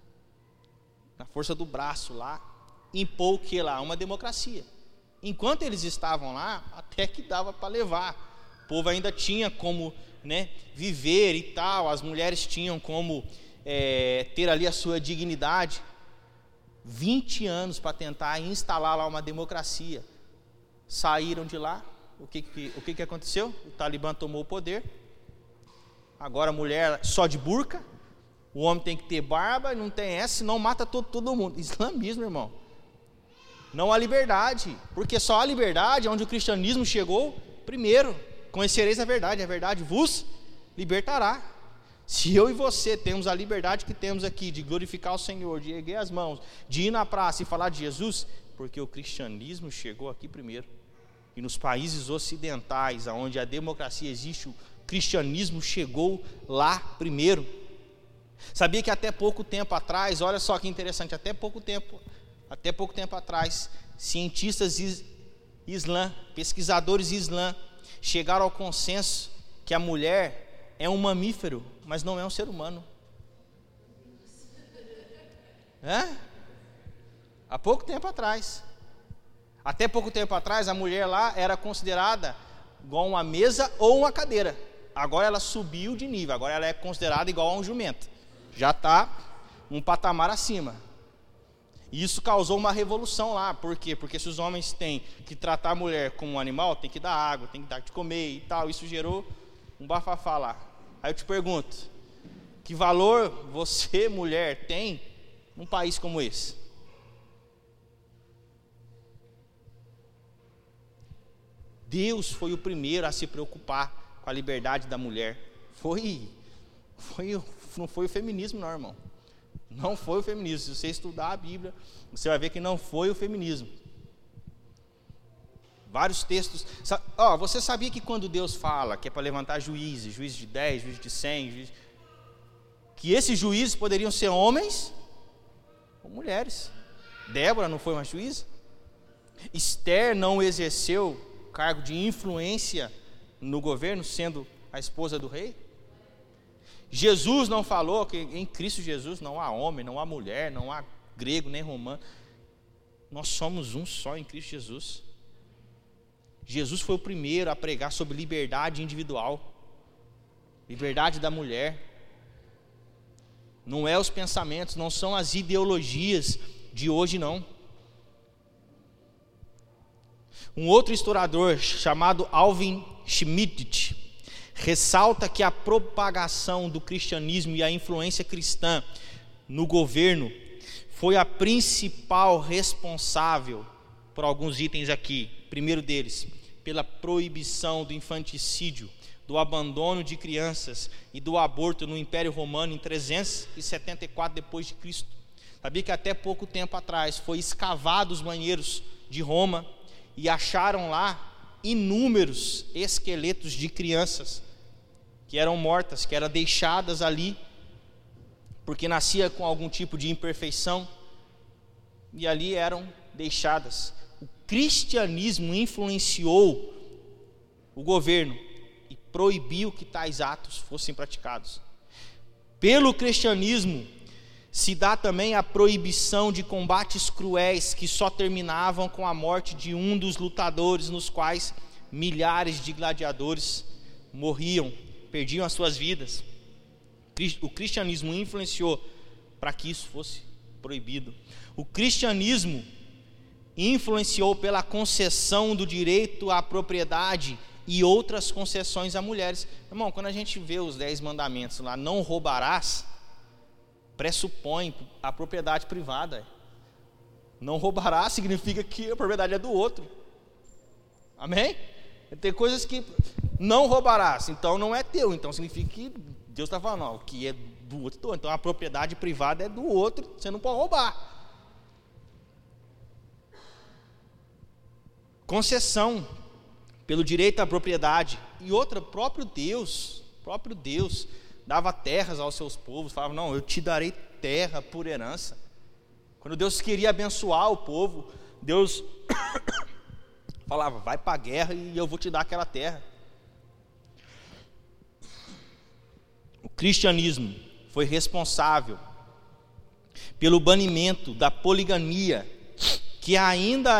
do braço lá, impor o que lá? Uma democracia. Enquanto eles estavam lá, até que dava para levar. O povo ainda tinha como, né, viver e tal, as mulheres tinham como ter ali a sua dignidade. 20 anos para tentar instalar lá uma democracia. Saíram de lá, o que aconteceu? O Talibã tomou o poder. Agora a mulher só de burca, o homem tem que ter barba, não tem essa, senão mata todo mundo. Islamismo, irmão. Não há liberdade, porque só há liberdade onde o cristianismo chegou primeiro. Conhecereis a verdade vos libertará. Se eu e você temos a liberdade que temos aqui de glorificar o Senhor, de erguer as mãos, de ir na praça e falar de Jesus, porque o cristianismo chegou aqui primeiro. E nos países ocidentais, onde a democracia existe, o cristianismo chegou lá primeiro. Sabia que até pouco tempo atrás, olha só que interessante, até pouco tempo atrás, cientistas islã, pesquisadores islã, chegaram ao consenso que a mulher é um mamífero, mas não é um ser humano. Há pouco tempo atrás. Até pouco tempo atrás, a mulher lá era considerada igual uma mesa ou uma cadeira. Agora ela subiu de nível, agora ela é considerada igual a um jumento. Já está um patamar acima. E isso causou uma revolução lá. Por quê? Porque se os homens têm que tratar a mulher como um animal, tem que dar água, tem que dar de comer e tal. Isso gerou um bafafá lá. Aí eu te pergunto, que valor você, mulher, tem num país como esse? Deus foi o primeiro a se preocupar com a liberdade da mulher. Não foi o feminismo não, irmão. Não foi o feminismo. Se você estudar a Bíblia, você vai ver que não foi o feminismo. Vários textos. Você sabia que quando Deus fala que é para levantar juízes de 10, juízes de 100, que esses juízes poderiam ser homens ou mulheres? Débora não foi uma juíza? Esther não exerceu cargo de influência no governo, sendo a esposa do rei? Jesus não falou que em Cristo Jesus não há homem, não há mulher, não há grego nem romano. Nós somos um só em Cristo Jesus. Jesus foi o primeiro a pregar sobre liberdade individual, liberdade da mulher. Não é os pensamentos, não são as ideologias de hoje, não. Um outro historiador chamado Alvin Schmidt ressalta que a propagação do cristianismo e a influência cristã no governo foi a principal responsável por alguns itens aqui. Primeiro deles, pela proibição do infanticídio, do abandono de crianças e do aborto no Império Romano em 374 depois de Cristo. Sabia que até pouco tempo atrás foi escavado os banheiros de Roma e acharam lá inúmeros esqueletos de crianças que eram mortas, que eram deixadas ali porque nascia com algum tipo de imperfeição e ali eram deixadas. O cristianismo influenciou o governo e proibiu que tais atos fossem praticados. Pelo cristianismo se dá também a proibição de combates cruéis que só terminavam com a morte de um dos lutadores, nos quais milhares de gladiadores morriam, perdiam as suas vidas. O cristianismo influenciou para que isso fosse proibido. O cristianismo influenciou pela concessão do direito à propriedade e outras concessões a mulheres. Irmão, quando a gente vê os 10 mandamentos lá, não roubarás, pressupõe a propriedade privada. Não roubarás significa que a propriedade é do outro. Amém? Tem coisas que não roubarás, então não é teu, então significa que Deus está falando, o que é do outro, então a propriedade privada é do outro, você não pode roubar. Concessão pelo direito à propriedade. E outra, próprio Deus dava terras aos seus povos, falava, não, eu te darei terra por herança. Quando Deus queria abençoar o povo, Deus falava, vai para a guerra e eu vou te dar aquela terra. O cristianismo foi responsável pelo banimento da poligamia, que ainda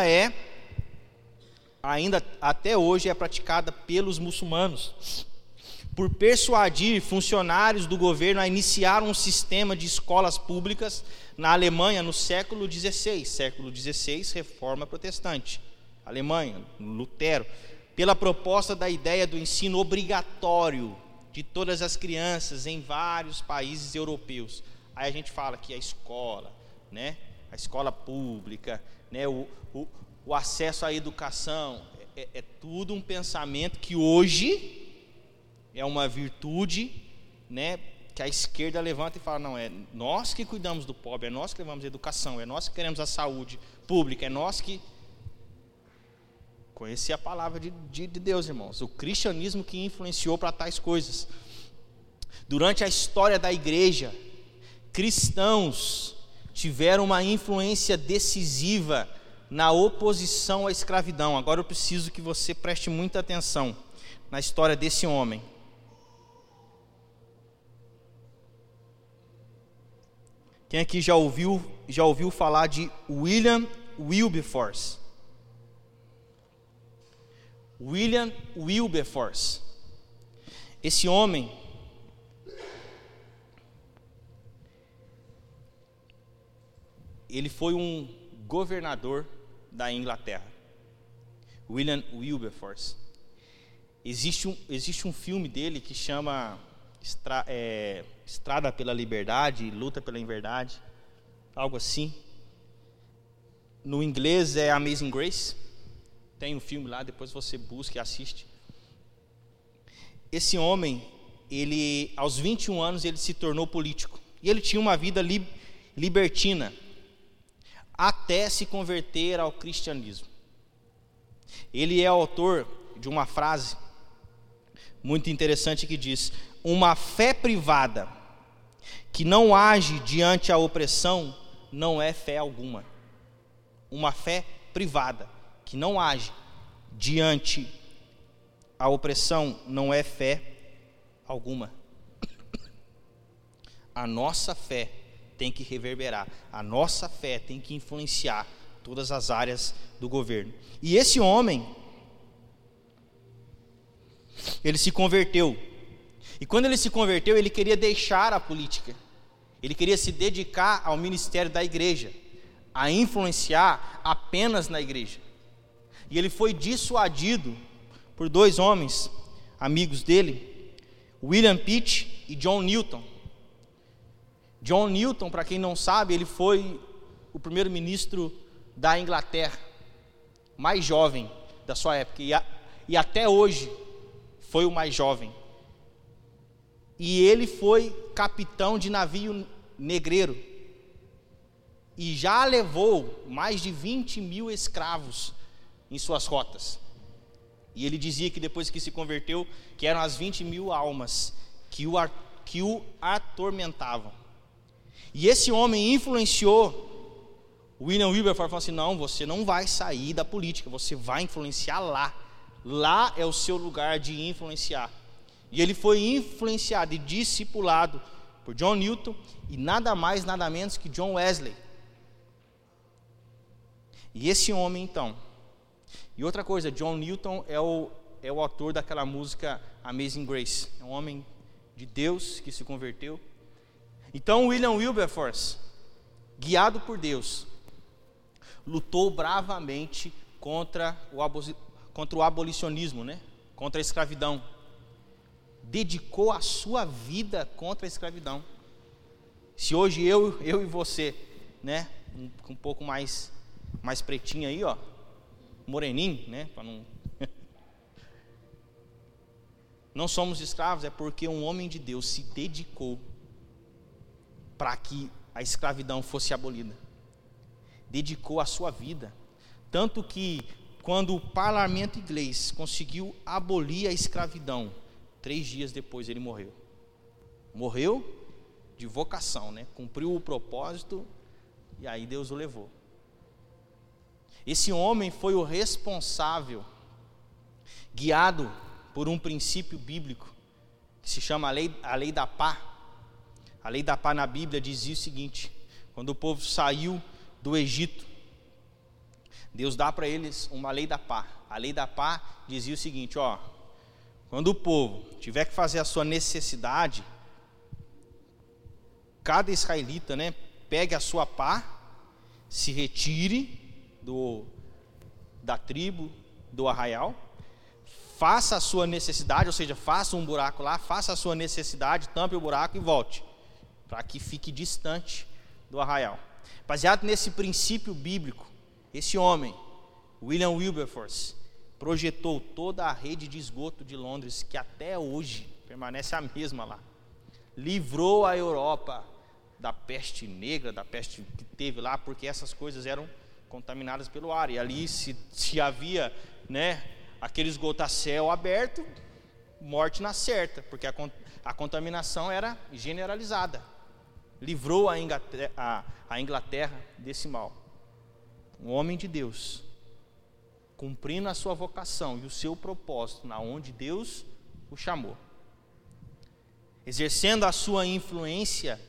até hoje é praticada pelos muçulmanos, por persuadir funcionários do governo a iniciar um sistema de escolas públicas na Alemanha no século XVI. Século XVI, Reforma Protestante. Alemanha, Lutero, pela proposta da ideia do ensino obrigatório de todas as crianças em vários países europeus. Aí a gente fala que a escola, né, a escola pública, né, o acesso à educação, é tudo um pensamento que hoje é uma virtude, né, que a esquerda levanta e fala, não, é nós que cuidamos do pobre, é nós que levamos a educação, é nós que queremos a saúde pública, é nós que... Conhecer a palavra de Deus, irmãos. O cristianismo que influenciou para tais coisas. Durante a história da igreja, cristãos tiveram uma influência decisiva na oposição à escravidão. Agora eu preciso que você preste muita atenção na história desse homem. Quem aqui já ouviu falar de William Wilberforce? William Wilberforce. Esse homem, ele foi um governador da Inglaterra. William Wilberforce. Existe um filme dele que chama Estrada pela Liberdade, Luta pela Liberdade, algo assim. No inglês é Amazing Grace. Tem um filme lá, depois você busca e assiste. Esse homem, ele aos 21 anos ele se tornou político. E ele tinha uma vida libertina, até se converter ao cristianismo. Ele é autor de uma frase muito interessante que diz: uma fé privada que não age diante a opressão não é fé alguma. Uma fé privada que não age diante a opressão não é fé alguma. A nossa fé tem que reverberar, a nossa fé tem que influenciar todas as áreas do governo. E esse homem, ele se converteu. E quando ele se converteu, ele queria deixar a política. Ele queria se dedicar ao ministério da igreja, a influenciar apenas na igreja. E ele foi dissuadido por dois homens, amigos dele, William Pitt e John Newton. John Newton, para quem não sabe, ele foi o primeiro-ministro da Inglaterra, mais jovem da sua época, e até hoje foi o mais jovem. E ele foi capitão de navio negreiro, e já levou mais de 20 mil escravos em suas rotas. E ele dizia que depois que se converteu, que eram as 20 mil almas que o atormentavam. E esse homem influenciou William Wilberforce, falou assim: não, você não vai sair da política, você vai influenciar lá. Lá é o seu lugar de influenciar. E ele foi influenciado e discipulado por John Newton e nada mais, nada menos que John Wesley. E esse homem, então... E outra coisa, John Newton é o autor daquela música Amazing Grace. É um homem de Deus que se converteu. Então William Wilberforce, guiado por Deus, lutou bravamente contra o abolicionismo, né? Contra a escravidão. Dedicou a sua vida contra a escravidão. Se hoje eu e você, né? Um pouco mais pretinho aí, ó. Moreninho, né? Não somos escravos, é porque um homem de Deus se dedicou para que a escravidão fosse abolida. Dedicou a sua vida. Tanto que, quando o parlamento inglês conseguiu abolir a escravidão, 3 dias depois ele morreu. Morreu de vocação, né? Cumpriu o propósito e aí Deus o levou. Esse homem foi o responsável, guiado por um princípio bíblico, que se chama a lei da pá. A lei da pá na Bíblia dizia o seguinte: quando o povo saiu do Egito, Deus dá para eles uma lei da pá. A lei da pá dizia o seguinte: ó, quando o povo tiver que fazer a sua necessidade, cada israelita, né, pegue a sua pá, se retire da tribo, do arraial, faça a sua necessidade, ou seja, faça um buraco lá, faça a sua necessidade, tampe o buraco e volte, para que fique distante do arraial. Baseado nesse princípio bíblico, esse homem, William Wilberforce, projetou toda a rede de esgoto de Londres, que até hoje permanece a mesma lá. Livrou a Europa da peste negra, da peste que teve lá, porque essas coisas eram contaminadas pelo ar, e ali se havia, né, aquele esgoto a céu aberto, morte na certa, porque a contaminação era generalizada. Livrou a Inglaterra desse mal. Um homem de Deus, cumprindo a sua vocação e o seu propósito, na onde Deus o chamou, exercendo a sua influência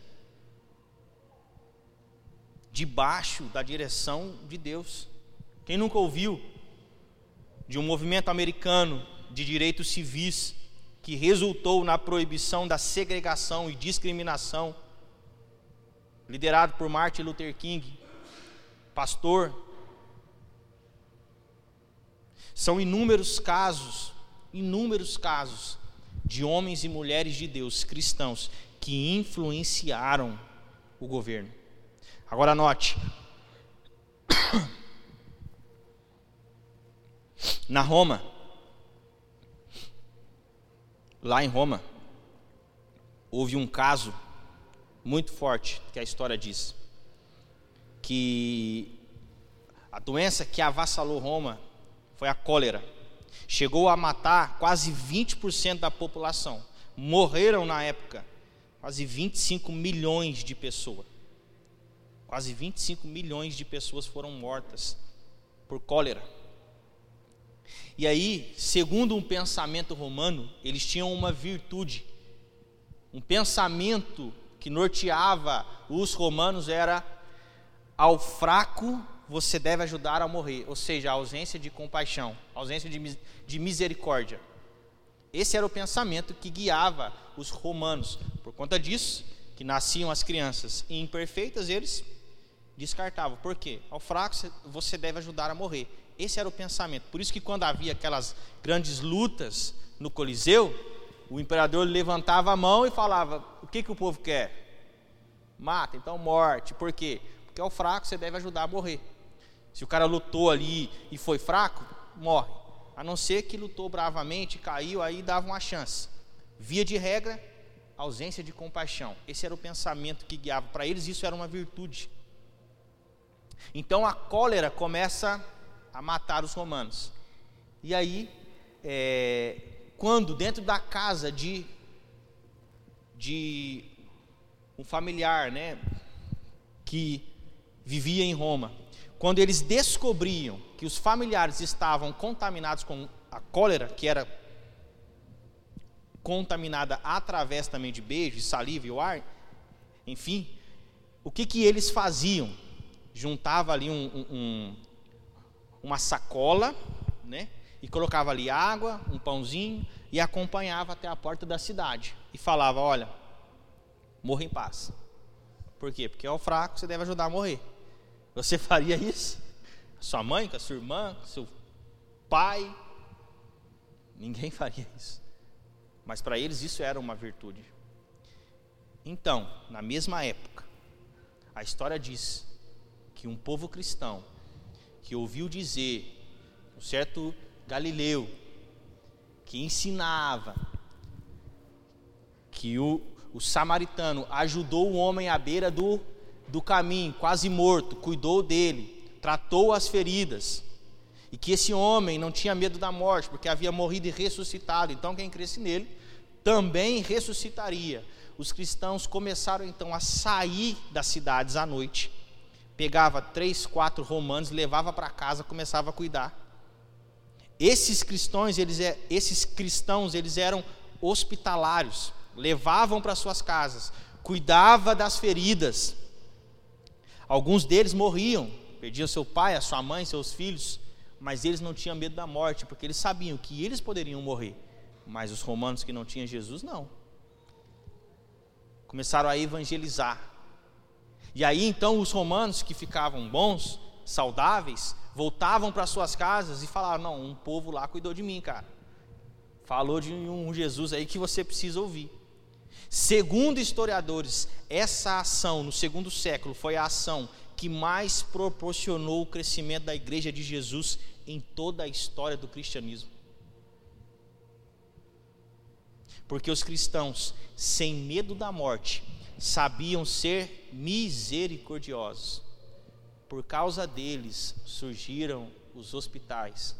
debaixo da direção de Deus. Quem nunca ouviu de um movimento americano de direitos civis que resultou na proibição da segregação e discriminação, liderado por Martin Luther King, pastor? São inúmeros casos de homens e mulheres de Deus, cristãos, que influenciaram o governo. Agora note, lá em Roma, houve um caso muito forte que a história diz. que a doença que avassalou Roma foi a cólera. Chegou a matar quase 20% da população. Morreram na época quase 25 milhões de pessoas. Quase 25 milhões de pessoas foram mortas por cólera. E aí, segundo um pensamento romano, eles tinham uma virtude. Um pensamento que norteava os romanos era: ao fraco você deve ajudar a morrer. Ou seja, a ausência de compaixão, a ausência de misericórdia. Esse era o pensamento que guiava os romanos. Por conta disso, que nasciam as crianças imperfeitas, eles descartavam. Por quê? Ao fraco você deve ajudar a morrer. Esse era o pensamento. Por isso que quando havia aquelas grandes lutas no Coliseu, o imperador levantava a mão e falava: o que o povo quer? Mata, então morte. Por quê? Porque ao fraco você deve ajudar a morrer. Se o cara lutou ali e foi fraco, morre. A não ser que lutou bravamente, caiu, aí dava uma chance. Via de regra, ausência de compaixão. Esse era o pensamento que guiava. Para eles isso era uma virtude. Então a cólera começa a matar os romanos. E aí, quando dentro da casa de um familiar, né, que vivia em Roma, quando eles descobriam que os familiares estavam contaminados com a cólera, que era contaminada através também de beijo, saliva e o ar, enfim, o que eles faziam? Juntava ali uma sacola, né, e colocava ali água, um pãozinho, e acompanhava até a porta da cidade, e falava: olha, morra em paz. Por quê? Porque ao fraco você deve ajudar a morrer. Você faria isso? Sua mãe, com a sua irmã, com seu pai? Ninguém faria isso. Mas para eles isso era uma virtude. Então, na mesma época, a história diz que um povo cristão que ouviu dizer, um certo Galileu, que ensinava que o samaritano ajudou o homem à beira do caminho, quase morto, cuidou dele, tratou as feridas, e que esse homem não tinha medo da morte, porque havia morrido e ressuscitado. Então quem cresce nele também ressuscitaria. Os cristãos começaram então a sair das cidades à noite, pegava 3, 4 romanos, levava para casa, começava a cuidar. Esses cristãos eles eram hospitalários, levavam para suas casas, cuidava das feridas. Alguns deles morriam, perdiam seu pai, a sua mãe, seus filhos, mas eles não tinham medo da morte, porque eles sabiam que eles poderiam morrer, mas os romanos que não tinham Jesus, não. Começaram a evangelizar. E aí então os romanos que ficavam bons, saudáveis, voltavam para suas casas e falaram: não, um povo lá cuidou de mim, cara. Falou de um Jesus aí que você precisa ouvir. Segundo historiadores, essa ação no segundo século foi a ação que mais proporcionou o crescimento da igreja de Jesus em toda a história do cristianismo. Porque os cristãos, sem medo da morte, sabiam ser misericordiosos. Por causa deles surgiram os hospitais.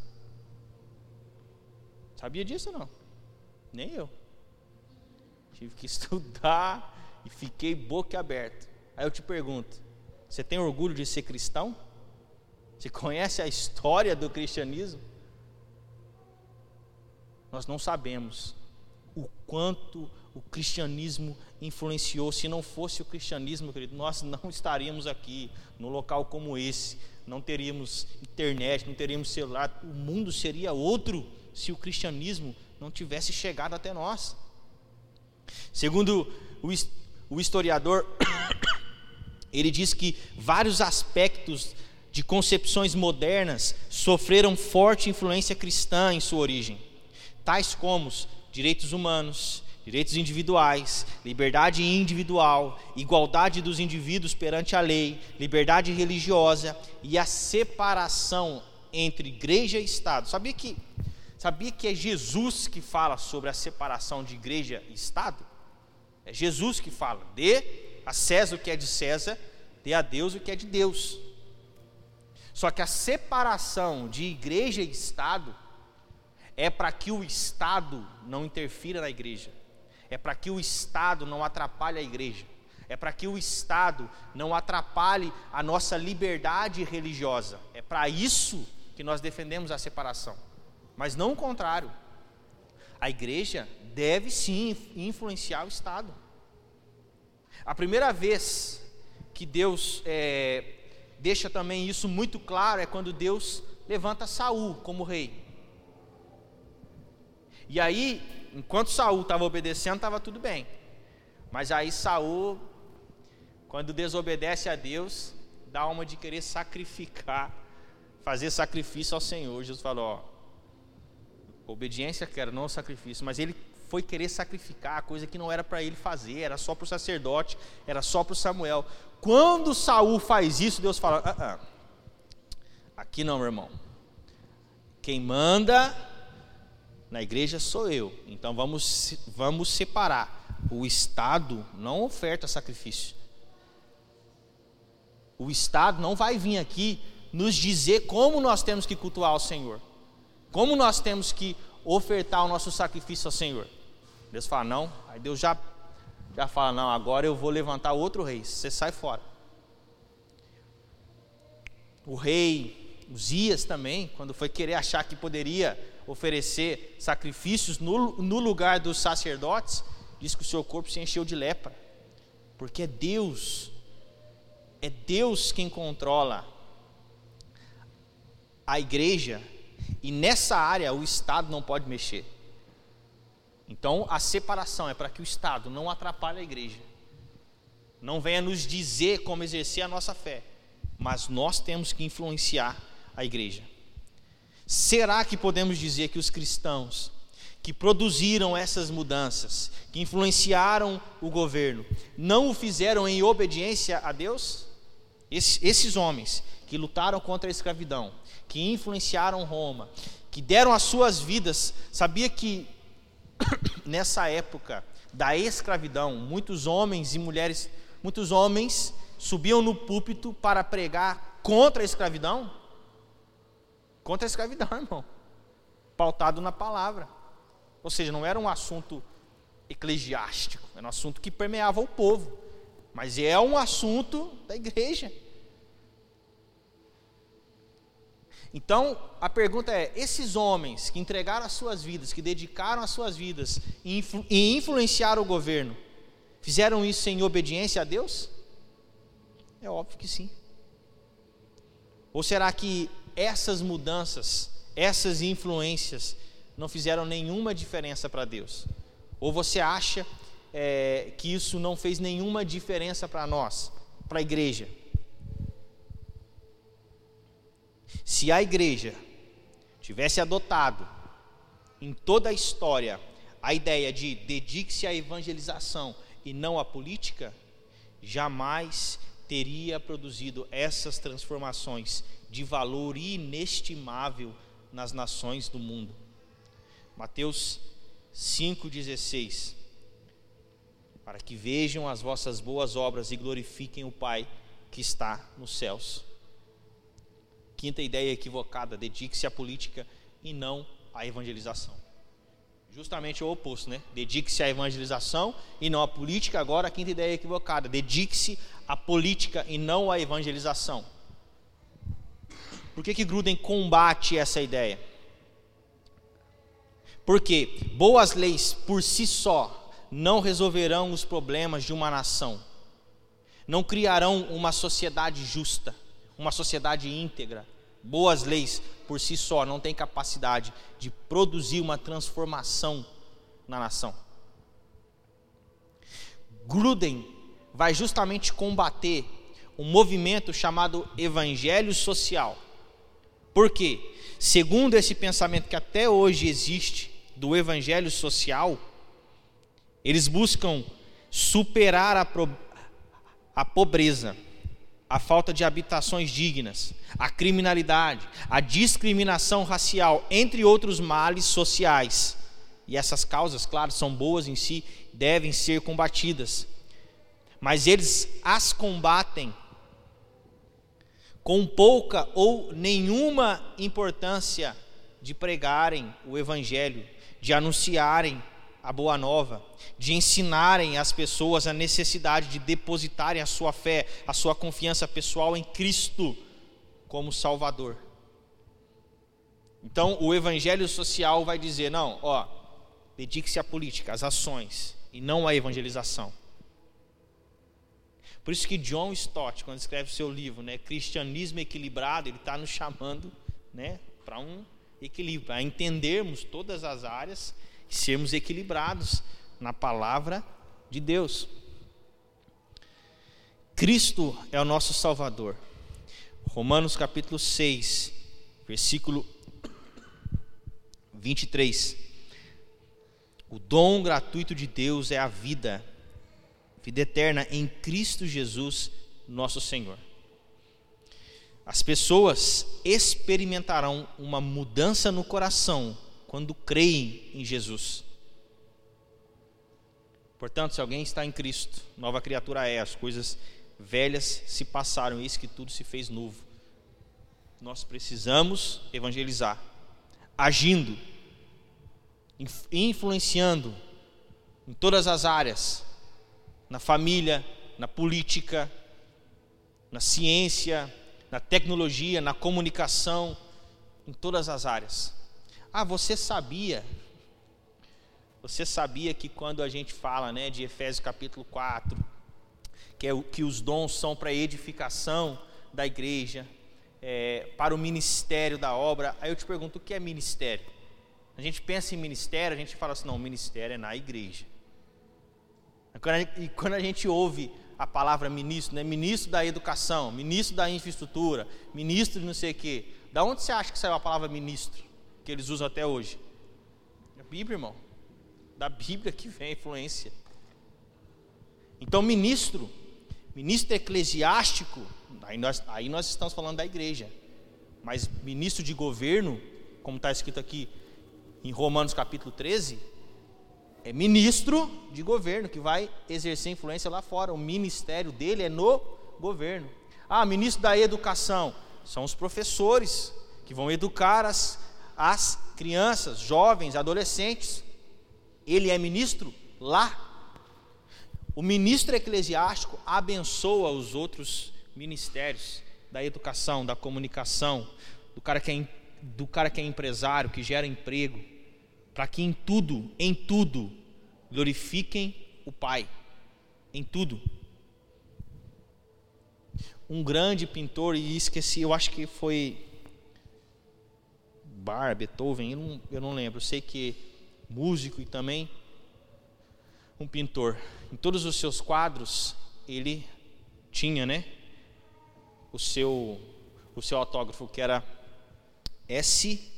Sabia disso ou não? Nem eu. Tive que estudar e fiquei boquiaberto. Aí eu te pergunto: você tem orgulho de ser cristão? Você conhece a história do cristianismo? Nós não sabemos o quanto o cristianismo influenciou. Se não fosse o cristianismo, querido, nós não estaríamos aqui num local como esse. Não teríamos internet, não teríamos celular. O mundo seria outro se o cristianismo não tivesse chegado até nós. Segundo o historiador, ele diz que vários aspectos de concepções modernas sofreram forte influência cristã em sua origem, tais como direitos humanos, direitos individuais, liberdade individual, igualdade dos indivíduos perante a lei, liberdade religiosa e a separação entre igreja e Estado. Sabia que é Jesus que fala sobre a separação de igreja e Estado? É Jesus que fala: dê a César o que é de César dê a Deus o que é de Deus. Só que a separação de igreja e Estado é para que o Estado não interfira na igreja, é para que o Estado não atrapalhe a igreja, é para que o Estado não atrapalhe a nossa liberdade religiosa. É para isso que nós defendemos a separação, mas não o contrário. A igreja deve sim influenciar o Estado. A primeira vez que Deus deixa também isso muito claro é quando Deus levanta Saul como rei. E aí, enquanto Saul estava obedecendo, estava tudo bem. Mas aí Saul, quando desobedece a Deus, dá uma de querer sacrificar, fazer sacrifício ao Senhor. Jesus falou, obediência quero, não sacrifício. Mas ele foi querer sacrificar a coisa que não era para ele fazer, era só para o sacerdote, era só para o Samuel. Quando Saul faz isso, Deus fala, aqui não, meu irmão. Quem manda na igreja sou eu. Então vamos separar. O Estado não oferta sacrifício. O Estado não vai vir aqui nos dizer como nós temos que cultuar ao Senhor, como nós temos que ofertar o nosso sacrifício ao Senhor. Deus fala, não. Aí Deus já fala, não, agora eu vou levantar outro rei, você sai fora. O rei Uzias também, quando foi querer achar que poderia oferecer sacrifícios no lugar dos sacerdotes, diz que o seu corpo se encheu de lepra, porque é Deus quem controla a igreja, e nessa área o Estado não pode mexer. Então a separação é para que o Estado não atrapalhe a igreja, não venha nos dizer como exercer a nossa fé, mas nós temos que influenciar a igreja. Será que podemos dizer que os cristãos que produziram essas mudanças, que influenciaram o governo, não o fizeram em obediência a Deus? Esses homens que lutaram contra a escravidão, que influenciaram Roma, que deram as suas vidas, sabia que nessa época da escravidão, muitos homens e mulheres, muitos homens subiam no púlpito para pregar contra a escravidão? Contra a escravidão, irmão, pautado na palavra. Ou seja, não era um assunto eclesiástico, era um assunto que permeava o povo, mas é um assunto da igreja. Então, a pergunta é, esses homens que entregaram as suas vidas, que dedicaram as suas vidas e influenciaram o governo, fizeram isso em obediência a Deus? É óbvio que sim. Ou será que essas mudanças, essas influências não fizeram nenhuma diferença para Deus? Ou você acha que isso não fez nenhuma diferença para nós, para a igreja? Se a igreja tivesse adotado em toda a história a ideia de dedique-se à evangelização e não à política, jamais teria produzido essas transformações de valor inestimável nas nações do mundo. Mateus 5,16: para que vejam as vossas boas obras e glorifiquem o Pai que está nos céus. Quinta ideia equivocada: dedique-se à política e não à evangelização. Justamente o oposto, né? Dedique-se à evangelização e não à política. Agora a quinta ideia equivocada: dedique-se à política e não à evangelização. Por que Gruden combate essa ideia? Porque boas leis por si só não resolverão os problemas de uma nação, não criarão uma sociedade justa, uma sociedade íntegra. Boas leis por si só não têm capacidade de produzir uma transformação na nação. Gruden vai justamente combater um movimento chamado evangelho social. Por quê? Segundo esse pensamento que até hoje existe do evangelho social, eles buscam superar a pobreza, a falta de habitações dignas, a criminalidade, a discriminação racial, entre outros males sociais. E essas causas, claro, são boas em si, devem ser combatidas. Mas eles as combatem com pouca ou nenhuma importância de pregarem o Evangelho, de anunciarem a boa nova, de ensinarem as pessoas a necessidade de depositarem a sua fé, a sua confiança pessoal em Cristo como Salvador. Então o evangelho social vai dizer, não, dedique-se à política, às ações, e não à evangelização. Por isso que John Stott, quando escreve o seu livro, Cristianismo Equilibrado, ele está nos chamando, para um equilíbrio, a entendermos todas as áreas e sermos equilibrados na palavra de Deus. Cristo é o nosso Salvador. Romanos capítulo 6, versículo 23. O dom gratuito de Deus é a vida eterna em Cristo Jesus, nosso Senhor. As pessoas experimentarão uma mudança no coração quando creem em Jesus. Portanto, se alguém está em Cristo, nova criatura é, as coisas velhas se passaram, eis que tudo se fez novo. Nós precisamos evangelizar, agindo, influenciando em todas as áreas, na família, na política, na ciência, na tecnologia, na comunicação, em todas as áreas. Você sabia que quando a gente fala de Efésios capítulo 4, que os dons são para a edificação da igreja, para o ministério da obra, aí eu te pergunto, o que é ministério? A gente pensa em ministério, a gente fala assim, não, o ministério é na igreja. E quando a gente ouve a palavra ministro, ministro da educação, ministro da infraestrutura, ministro de não sei o quê, da onde você acha que saiu a palavra ministro, que eles usam até hoje? Da Bíblia, irmão. Da Bíblia que vem a influência. Então ministro eclesiástico, aí nós estamos falando da igreja, mas ministro de governo, como está escrito aqui em Romanos capítulo 13, é ministro de governo que vai exercer influência lá fora. O ministério dele é no governo. Ministro da educação, são os professores que vão educar as crianças, jovens, adolescentes. Ele é ministro lá. O ministro eclesiástico abençoa os outros ministérios da educação, da comunicação, do cara que é empresário, que gera emprego, para que em tudo, glorifiquem o Pai, em tudo. Um grande pintor, e esqueci, eu acho que foi Beethoven, eu não lembro, eu sei que músico e também um pintor. Em todos os seus quadros, ele tinha, o seu autógrafo, que era SDG,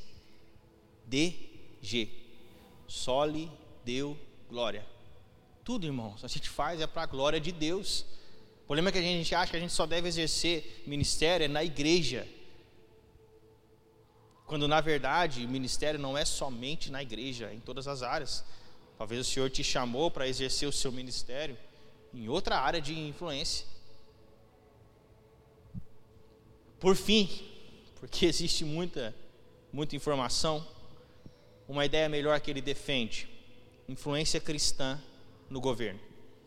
Soli Deo Glória. Tudo, irmãos, a gente faz para a glória de Deus. O problema é que a gente acha que a gente só deve exercer ministério na igreja, quando na verdade o ministério não é somente na igreja, é em todas as áreas. Talvez o Senhor te chamou para exercer o seu ministério em outra área de influência. Por fim, porque existe muita informação, uma ideia melhor que ele defende: influência cristã no governo.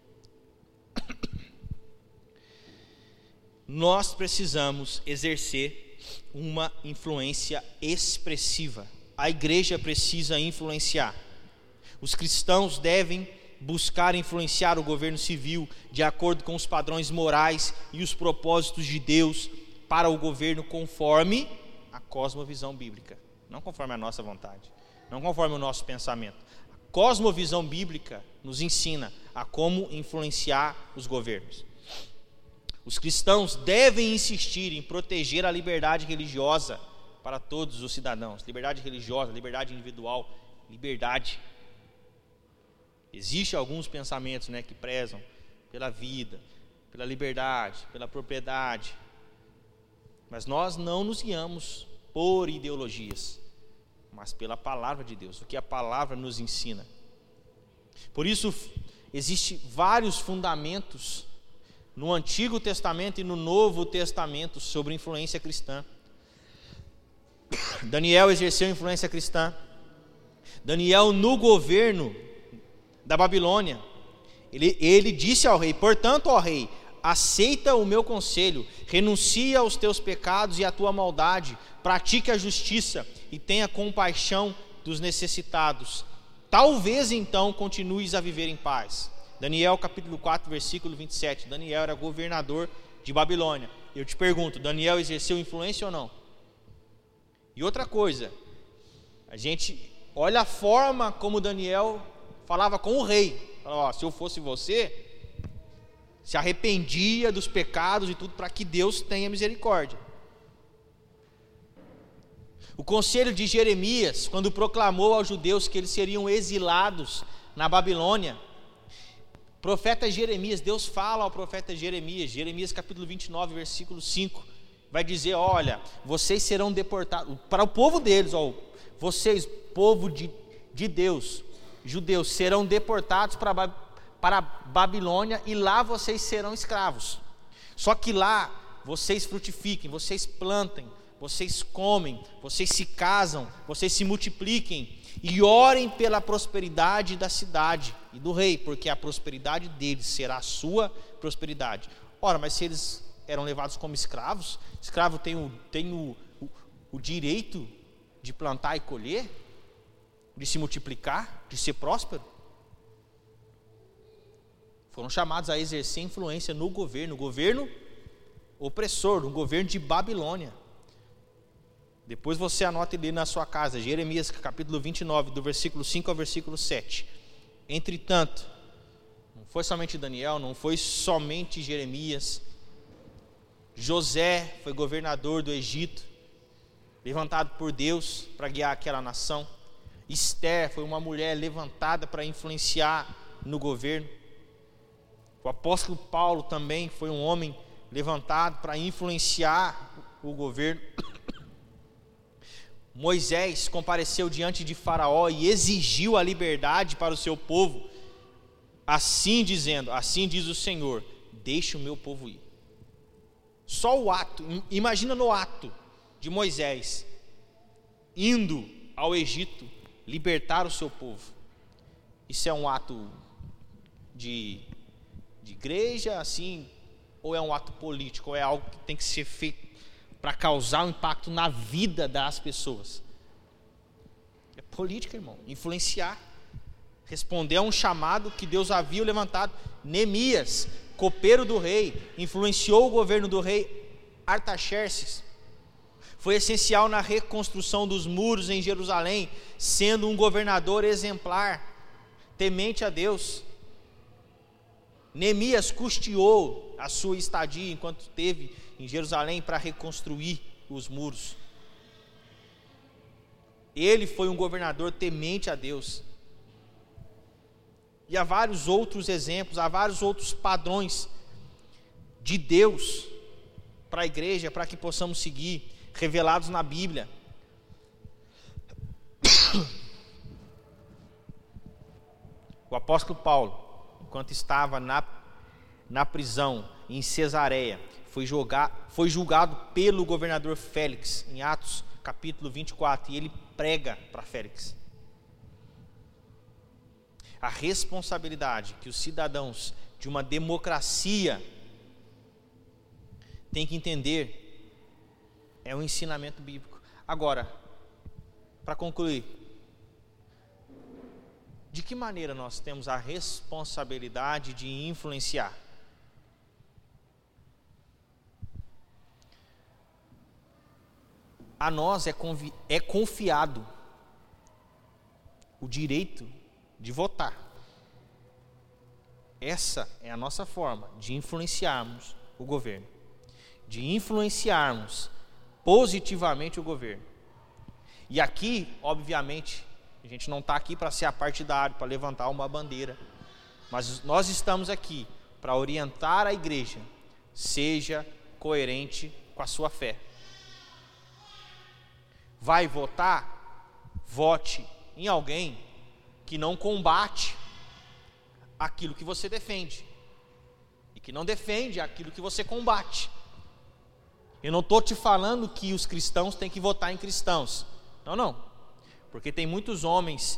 Nós precisamos exercer uma influência expressiva. A igreja precisa influenciar. Os cristãos devem buscar influenciar o governo civil de acordo com os padrões morais e os propósitos de Deus para o governo conforme a cosmovisão bíblica, não conforme a nossa vontade, não conforme o nosso pensamento. A cosmovisão bíblica nos ensina a como influenciar os governos. Os cristãos devem insistir em proteger a liberdade religiosa para todos os cidadãos. Liberdade religiosa, liberdade individual, liberdade. Existem alguns pensamentos que prezam pela vida, pela liberdade, pela propriedade. Mas nós não nos guiamos por ideologias, mas pela palavra de Deus, o que a palavra nos ensina. Por isso, existem vários fundamentos no Antigo Testamento e no Novo Testamento sobre influência cristã. Daniel exerceu influência cristã. Daniel, no governo da Babilônia, ele disse ao rei: portanto, ó rei, aceita o meu conselho, renuncia aos teus pecados e à tua maldade, pratique a justiça e tenha compaixão dos necessitados. Talvez então continues a viver em paz. Daniel capítulo 4, versículo 27. Daniel era governador de Babilônia. Eu te pergunto, Daniel exerceu influência ou não? E outra coisa, a gente olha a forma como Daniel falava com o rei. Falava: se eu fosse você, se arrependia dos pecados e tudo, para que Deus tenha misericórdia. O conselho de Jeremias, quando proclamou aos judeus que eles seriam exilados na Babilônia, profeta Jeremias, Deus fala ao profeta Jeremias, Jeremias capítulo 29, versículo 5, vai dizer: olha, vocês serão deportados, para o povo deles, ó, vocês, povo de Deus, judeus, serão deportados para a Babilônia, e lá vocês serão escravos. Só que lá vocês frutifiquem, vocês plantem, vocês comem, vocês se casam, vocês se multipliquem e orem pela prosperidade da cidade e do rei, porque a prosperidade deles será a sua prosperidade. Ora, mas se eles eram levados como escravos, escravo tem o direito de plantar e colher, de se multiplicar, de ser próspero. Foram chamados a exercer influência no governo opressor, no governo de Babilônia. Depois você anota ele na sua casa, Jeremias capítulo 29, do versículo 5 ao versículo 7. Entretanto, não foi somente Daniel, não foi somente Jeremias. José foi governador do Egito, levantado por Deus para guiar aquela nação. Esther foi uma mulher levantada para influenciar no governo. O apóstolo Paulo também foi um homem levantado para influenciar o governo. Moisés compareceu diante de Faraó e exigiu a liberdade para o seu povo, assim dizendo: assim diz o Senhor, deixe o meu povo ir. Só o ato, imagina no ato de Moisés indo ao Egito libertar o seu povo. Isso é um ato de igreja, assim, ou é um ato político, ou é algo que tem que ser feito para causar um impacto na vida das pessoas? É política, irmão, influenciar, responder a um chamado que Deus havia levantado. Neemias, copeiro do rei, influenciou o governo do rei Artaxerxes, foi essencial na reconstrução dos muros em Jerusalém, sendo um governador exemplar, temente a Deus. Neemias custeou a sua estadia enquanto esteve em Jerusalém para reconstruir os muros. Ele foi um governador temente a Deus. E há vários outros exemplos, há vários outros padrões de Deus para a igreja, para que possamos seguir, revelados na Bíblia. O apóstolo Paulo, enquanto estava na prisão em Cesareia, foi julgado pelo governador Félix, em Atos capítulo 24, e ele prega para Félix. A responsabilidade que os cidadãos de uma democracia têm que entender é um ensinamento bíblico. Agora, para concluir, de que maneira nós temos a responsabilidade de influenciar? A nós é confiado o direito de votar. Essa é a nossa forma de influenciarmos o governo, de influenciarmos positivamente o governo. E aqui, obviamente, a gente não está aqui para ser apartidário, para levantar uma bandeira, mas nós estamos aqui para orientar a igreja, seja coerente com a sua fé. Vai votar? Vote em alguém que não combate aquilo que você defende. E que não defende aquilo que você combate. Eu não estou te falando que os cristãos têm que votar em cristãos. Não. Porque tem muitos homens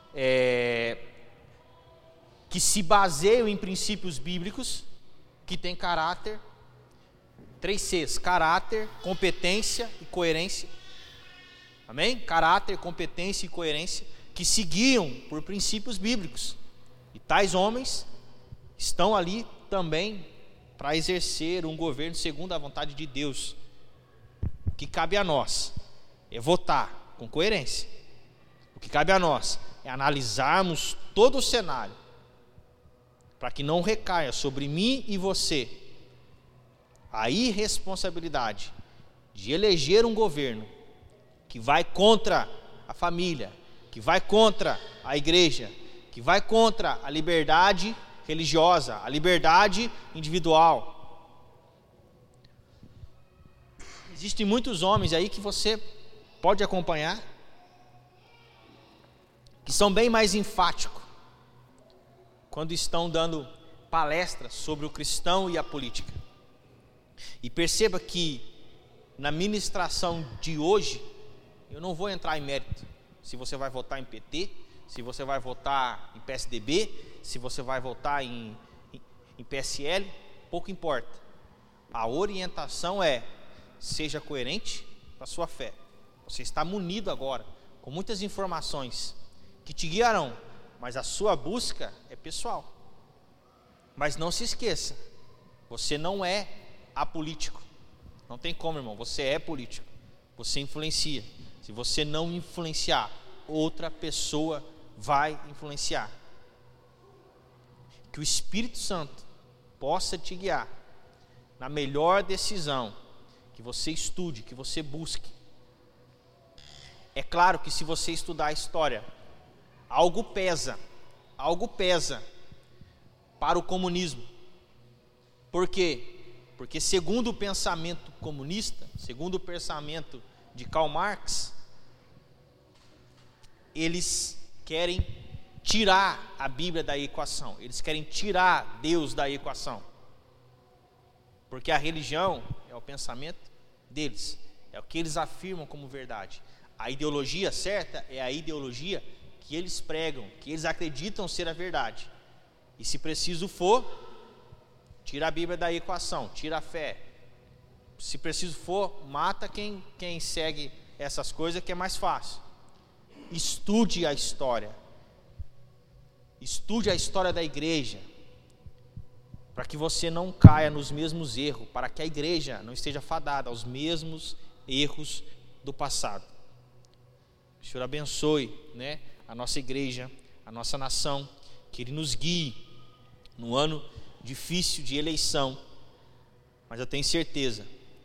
que se baseiam em princípios bíblicos, que têm caráter, 3 Cs, caráter, competência e coerência. Amém? Caráter, competência e coerência, que se guiam por princípios bíblicos. E tais homens estão ali também para exercer um governo segundo a vontade de Deus. O que cabe a nós é votar com coerência. O que cabe a nós é analisarmos todo o cenário, para que não recaia sobre mim e você a irresponsabilidade de eleger um governo que vai contra a família, que vai contra a igreja, que vai contra a liberdade religiosa, a liberdade individual. Existem muitos homens aí que você pode acompanhar, que são bem mais enfáticos quando estão dando palestras sobre o cristão e a política. E perceba que na ministração de hoje, eu não vou entrar em mérito se você vai votar em PT, se você vai votar em PSDB, se você vai votar em PSL, pouco importa. A orientação é: seja coerente com a sua fé. Você está munido agora com muitas informações que te guiarão, mas a sua busca é pessoal. Mas não se esqueça, você não é apolítico. Não tem como, irmão, você é político. Você influencia. Se você não influenciar, outra pessoa vai influenciar. Que o Espírito Santo possa te guiar na melhor decisão, que você estude, que você busque. É claro que se você estudar a história, algo pesa para o comunismo. Por quê? Porque segundo o pensamento comunista, segundo o pensamento de Karl Marx, eles querem tirar a Bíblia da equação, eles querem tirar Deus da equação, porque a religião é o pensamento deles, é o que eles afirmam como verdade. A ideologia certa é a ideologia que eles pregam, que eles acreditam ser a verdade. E se preciso for, tira a Bíblia da equação, tira a fé. Se preciso for, mata quem segue essas coisas, que é mais fácil. Estude a história. Estude a história da igreja, para que você não caia nos mesmos erros, para que a igreja não esteja fadada aos mesmos erros do passado. O Senhor abençoe, a nossa igreja, a nossa nação, que Ele nos guie no ano difícil de eleição, mas eu tenho certeza,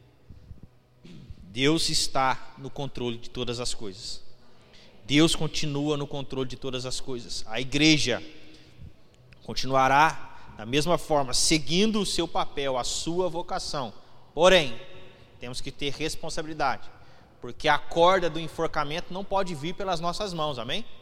Deus está no controle de todas as coisas. Deus continua no controle de todas as coisas. A igreja continuará da mesma forma, seguindo o seu papel, a sua vocação. Porém, temos que ter responsabilidade, porque a corda do enforcamento não pode vir pelas nossas mãos, amém?